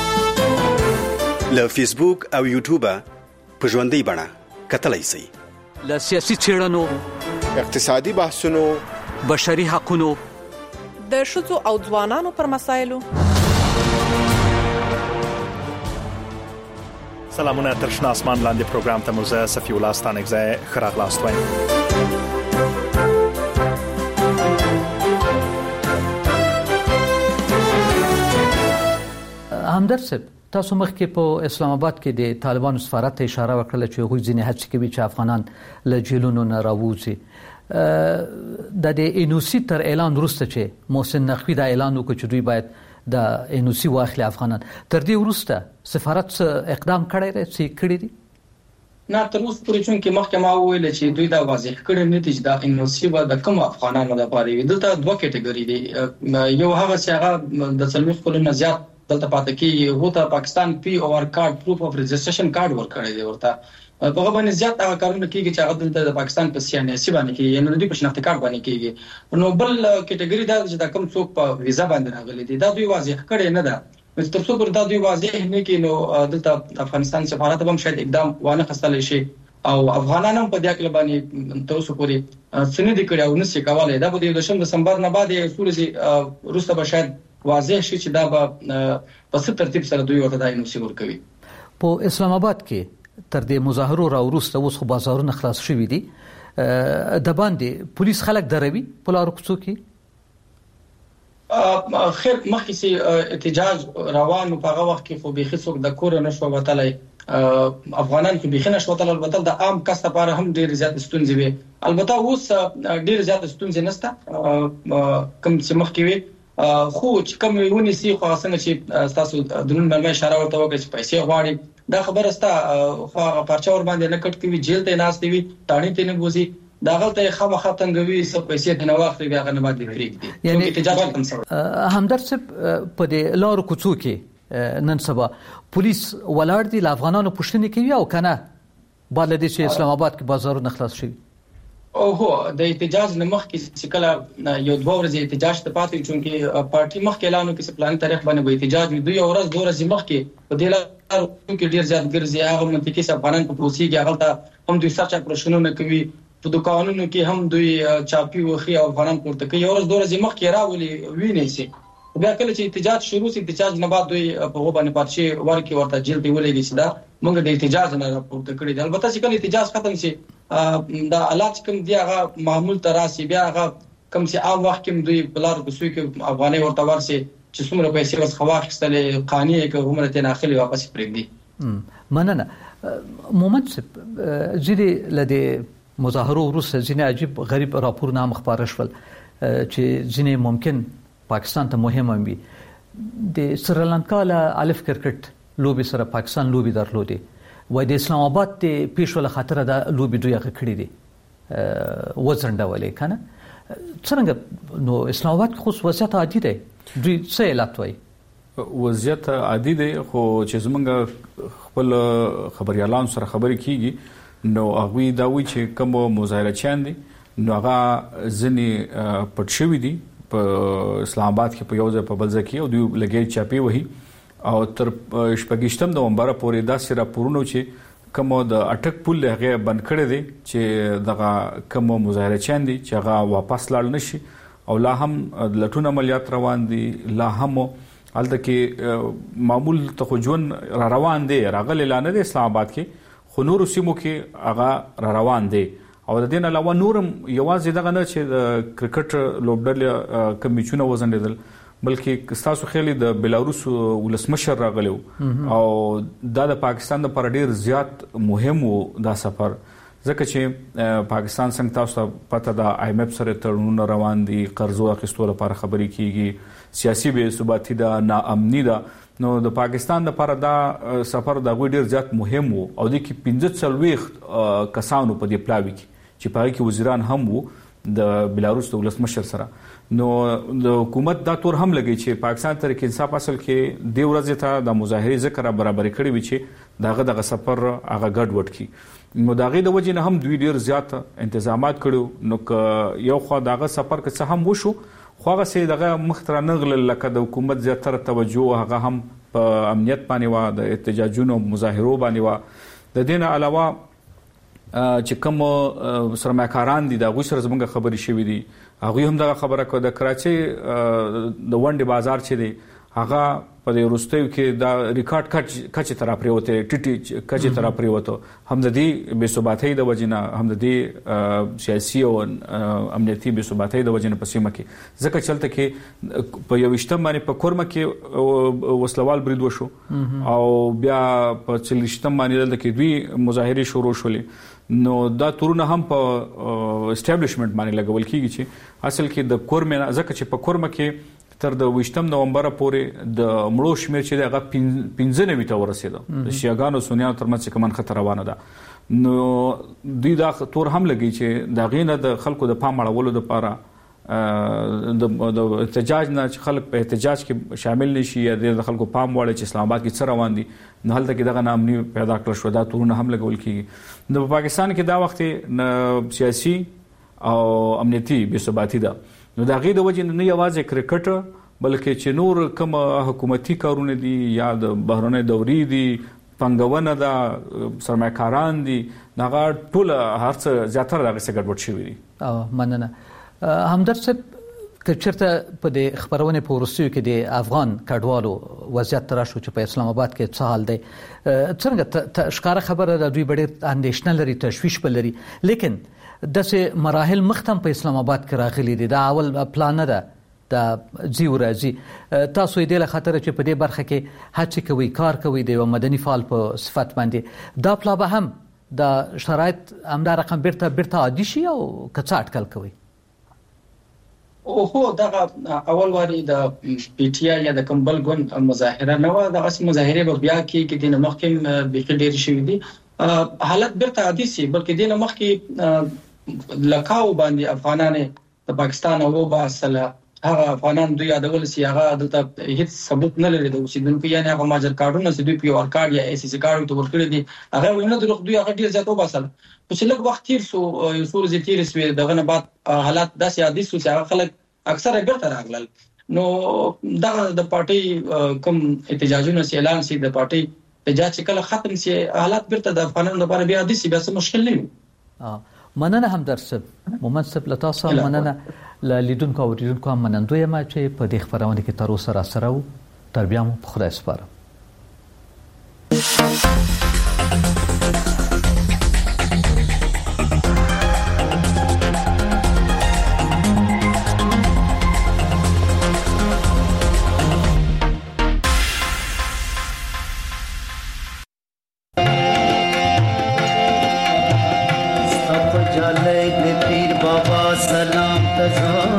له فیسبوک او یوټیوب په ژوندۍ بڼه کتلای شئ له سیاسي چیرنو اقتصادي بحثونو بشري حقوقو د شذو او ځوانانو پر مسایلو سلامونه تر شنه اسمان لاندې پروګرام ته موزه صفي الله ستانګزه خراغلاست وایم همدرد صاحب تاسو مخکې په اسلام آباد کې د طالبانو سفارت ته اشاره وکړه چې هغوی ځینې هڅې کوي چې افغانان له جیلونو نه راووځي د د انوسی تر اعلان وروسته چې محسن نقوی دا اعلان وکړ چې دوی باید د انوسی واخلي افغانان تر دې وروسته سفارت اقدام کړی دی چې کړی دی نه تر اوسه پورې چې مخکې ما وویل چې دوی دا واضح کړی نه دي چې د انوسی و د کوم افغانانو لپاره وي دلته دوه کټګوري دي یو هغه چې هغه د څلوېښت کلونو زیات دلته پاتې کیږي هو ته پاکستان پی او ار کارت پروف اف رجسټریشن کارت ورکړی دی ورته په هغه باندې زیات هغه کارونه کیږي چې هغه دلته د پاکستان په سیاسي باندې کیږي یعنی د دوی په شناختی کارت باندې کیږي نو بل کټګوري دا چې دا کوم څوک په ویزا باندې راغلي دي دا دوی واضح کړی نه ده تر څو پر دا دوی واضح نه کړي نو دلته افغانستان سفارت هم شاید اقدام وانه خستل شي او افغانانو په دې کې باندې تر اوسه پورې سند کړي او نشي کولای دا به د شم دسمبر نه بعد اصول سي روسته به شاید واضح شي چې دا به په څه ترتیب سره دوی ورته د انوسی ورکوي په اسلام آباد کې تر دې مظاهرو را وروسته اوس خو بازارونه خلاص شوي دي د باندې پولیس خلک دروي په لارو کوڅو کې خیر مخکې سي احتجاج روان په هغه وخت کې خو به څوک د کور نه شو وتلای افغانان کې به خنه شو وتل البته د عام کس لپاره هم ډیر زیات ستونزې وي البته اوس ډیر زیات ستونزې نشته کوم چې مخکې وي خو چې کوم ونی سي خو څنګه چې تاسو د نن باندې اشاره ورته وکړئ چې پیسې غواړي دا خبره ستا خو هغه پرچا ور باندې نه کټ کوي جیل ته ناس دی تاڼي ته نه بوزي دا غلطه خامخا تنګوي څه پیسې ته نه واخلي بیا غنه باندې فریق دي یعنی تجارت هم سره همدرد صاحب په دې لارو کوڅو کې نن سبا پولیس ولاړ دي افغانانو پښتنې کوي او کنه بعد له دې چې اسلام آباد کې بازارونه خلاص شي او هو د احتجاج نمخ کې چې کله یو دوه ورځې احتجاج ته پاتې چونکې پارټي مخ کې اعلان وکړي چې پلان تاریخ باندې به احتجاج وي دوی ورځ دوه ورځې مخ کې په دې لار کې ډیر زیات ګرځي هغه منطقي چې افغانان په پروسیږي هغه ته هم دوی سرچ اپریشنونه کوي په دکانونو کې هم دوی چاپی وخی او افغانان پورته کوي ورځ دوه ورځې مخ کې راولي ویني سي بیا کله چې احتجاج شروع شي احتجاج نه بعد دوی په غو باندې پاتشي ورکی ورته جیل دی ولېږي چې دا موږ د احتجاج نه راپورته کړی دی البته چې کله احتجاج ختم شي دا علاج کوم دی هغه معمول تراسي بیا هغه کوم چې عام وخت کې دوی بلار کوڅو کې افغاني ورته ورسي چې څومره پیسې وس خواخستلې قانوني کې عمره ته داخلي واپس پرېږدي مننه مومن صاحب ځینې لدې مظاهرو وروسته ځینې عجیب غریب راپورونه هم خپاره شول چې ځینې ممکن پاکستان ته مهم وي. د سریلانکا له الف کرکټ لوبي سره پاکستان لوبي درلودې و د اسلام آباد د پیښو له خاطر د لوبي دوی هغه کړی دي وزنډولې کنه څنګه نو اسلام آباد خو وضعیت عادي دی دوی څه علت وایي؟ وضعیت عادي دی خو چې زمونږ خپل خبريالان سره خبرې کیږي نو هغه دا وایي چې کوم مظاهره چان دي نو هغه ځنی پټ شوی دي په اسلام آباد کې په یو ځای په بل ځای کې او دوی لګي چاپی وهي او تر شپږشتم نومبر پورې دا سره پورونو چې کوم د اټک پول هغه بند کړی دی چې دغه کوم مظاهره چان دي چې هغه واپس لاړ نشي او لا هم لټون عملیات روان دي لا هم الته کې معمول ته جون را روان دي راغلی لانه د اسلام آباد کې خو نور سیمو کې هغه را روان دي او د دې علاوه نورم یوازې دغه نه چې د کرکټ لوبډل کمیچونه وزندل بلکې تاسو خېلي د بلاروس ولسمشر راغلو او دا د پاکستان لپاره ډیر زیات مهم وو دا سفر ځکه چې پاکستان څنګه تاسو پته د آی ایم ایف سره تړونونه روان دي قرضو اخیستو لپاره خبرې کیږي سیاسي بې ثباتی دا ناامني دا نو د پاکستان لپاره دا سفر د غوډیر زیات مهم وو او د کې پنځه څلويخ کسانو په دې پلاوي کې چې پاره کې وزیران هم وو د بلاروس د ولسمشر سره نو د حکومت دا تور هم لګی چې پاکستان تحریک انصاف اصل کې د ورځې ته د مظاهرې ذکر برابر کړی وي چې داغه دغه سفر هغه ګډ وډ کی نو داغه د وجې نه هم دوی ډیر زیات تنظیمات کړو نو ک یو خو داغه سفر کې څه هم وشو خو هغه سي دغه مختره نغل لکه د حکومت زیاتره توجه هغه هم په امنیت باندې وا د احتجاجونو مظاهرو باندې وا د دین علاوه چې کوم سرمایه‌کاران دي دا غوښ سره زموږ خبرې شوې دي هغه هم دا خبره کوي د کراچي د ونډې بازار چې دی هغه په دې وروستیو کې دا ریکارډ کچ کچ تر پریوته ټټي کچ تر پریوته هم د دې بې ثباتۍ د وجنه هم د دې سیاسي او امنیتي بې ثباتۍ د وجنه په سیمه کې ځکه چلته کې په یو وشتم باندې په کورمه کې وسلوال برید وشو او بیا په چلشتم باندې د کې دوی مظاهره شروع شولې نو دا تورونه هم په اسټابلیشمنت باندې لګول کیږي چې اصل کې د کورمه ځکه چې په کورمه کې تر د وشتم نومبر پورې د مړو شمیر چې دغه پنځه نوي ته ورسېده د شیعاګانو سنیانو ترمنځ کومن خطر روانه ده نو دوی دا تور هم لګي چې دا غینه د خلکو د پام اړولو لپاره د احتجاج نه چې خلک په احتجاج کې شامل نشي یا د خلکو پام وړي چې اسلام آباد کې څه روان دي نه هلته کې دغه نامني پیدا کړل شو دا تورونه هم لګول کیږي د پاکستان کې دا وخت سیاسي او امنیتي بې ثباتی ده نو دا غي د وجه نه یوازې کرکټ بلکې چې نور کوم حکومتي کارونه دي یا د بهرنۍ دوري دي پنګونه دا سرمایه‌کاران دي دا ټول هرڅه زیاتره دغه څه ګډوډ شوی دي. مننه همدرد صاحب کچرته په د خبرونه په ورسیو کې د افغان کډوالو وضعیت تر شو چې په اسلام آباد کې څه حال دی څنګه ښکارا خبره د دوی ډېر اندېښنه لري تشویش بل لري لیکن دغه مراحل مختم په اسلام آباد کې راغلي دي دا اول پلان نه ده د زیو راځي تاسو یې د خطر چې په دې برخه کې هڅه کوي کار کوي د مدني فعال په صفت باندې دا پلا به هم د شرایط همدا رقم بیرته بیرته عادي شي او کڅ اټکل کوي او هو دا اول واري د پی ټی آی یا د کمبل ګون مظاهره نه و د اس مظاهره به بیا کې کې د مخکې به ډیر شي دي حالت بیرته عادي شي بلکې د مخکې لکاو باندې افغانانه د پاکستان او باسله هغه افغانان دوی یادول سي هغه دلته هیڅ ثبوت نه لري د اوسیدونکو یعنی هغه ماجر کارډونه چې دوی په ور کارت یا ای سی سی کارت ته ورکړي دي هغه ونه دروغ دوی هغه ډیر زیاتو باسل په څلګ وخت تیر سو یو سور زی تیر سو دغه نه بعد حالات داسې عادي سو چې هغه خلک اکثره ګرځي راغلل نو دا د پارټي کوم احتجاجونه سي اعلان سي د پارټي احتجاج چې کله ختم سي حالات بیرته د افغانانو لپاره بیا عادي سي بیا څه مشکل نه وي. مننه هم درسب مومن صاحب لتاسو مننه لیدونکو او لیدونکو هم منندوی ما چې په دې خبرونه کې تر اوسه را سره وو تر بیا مو په خدای سپارم. تزار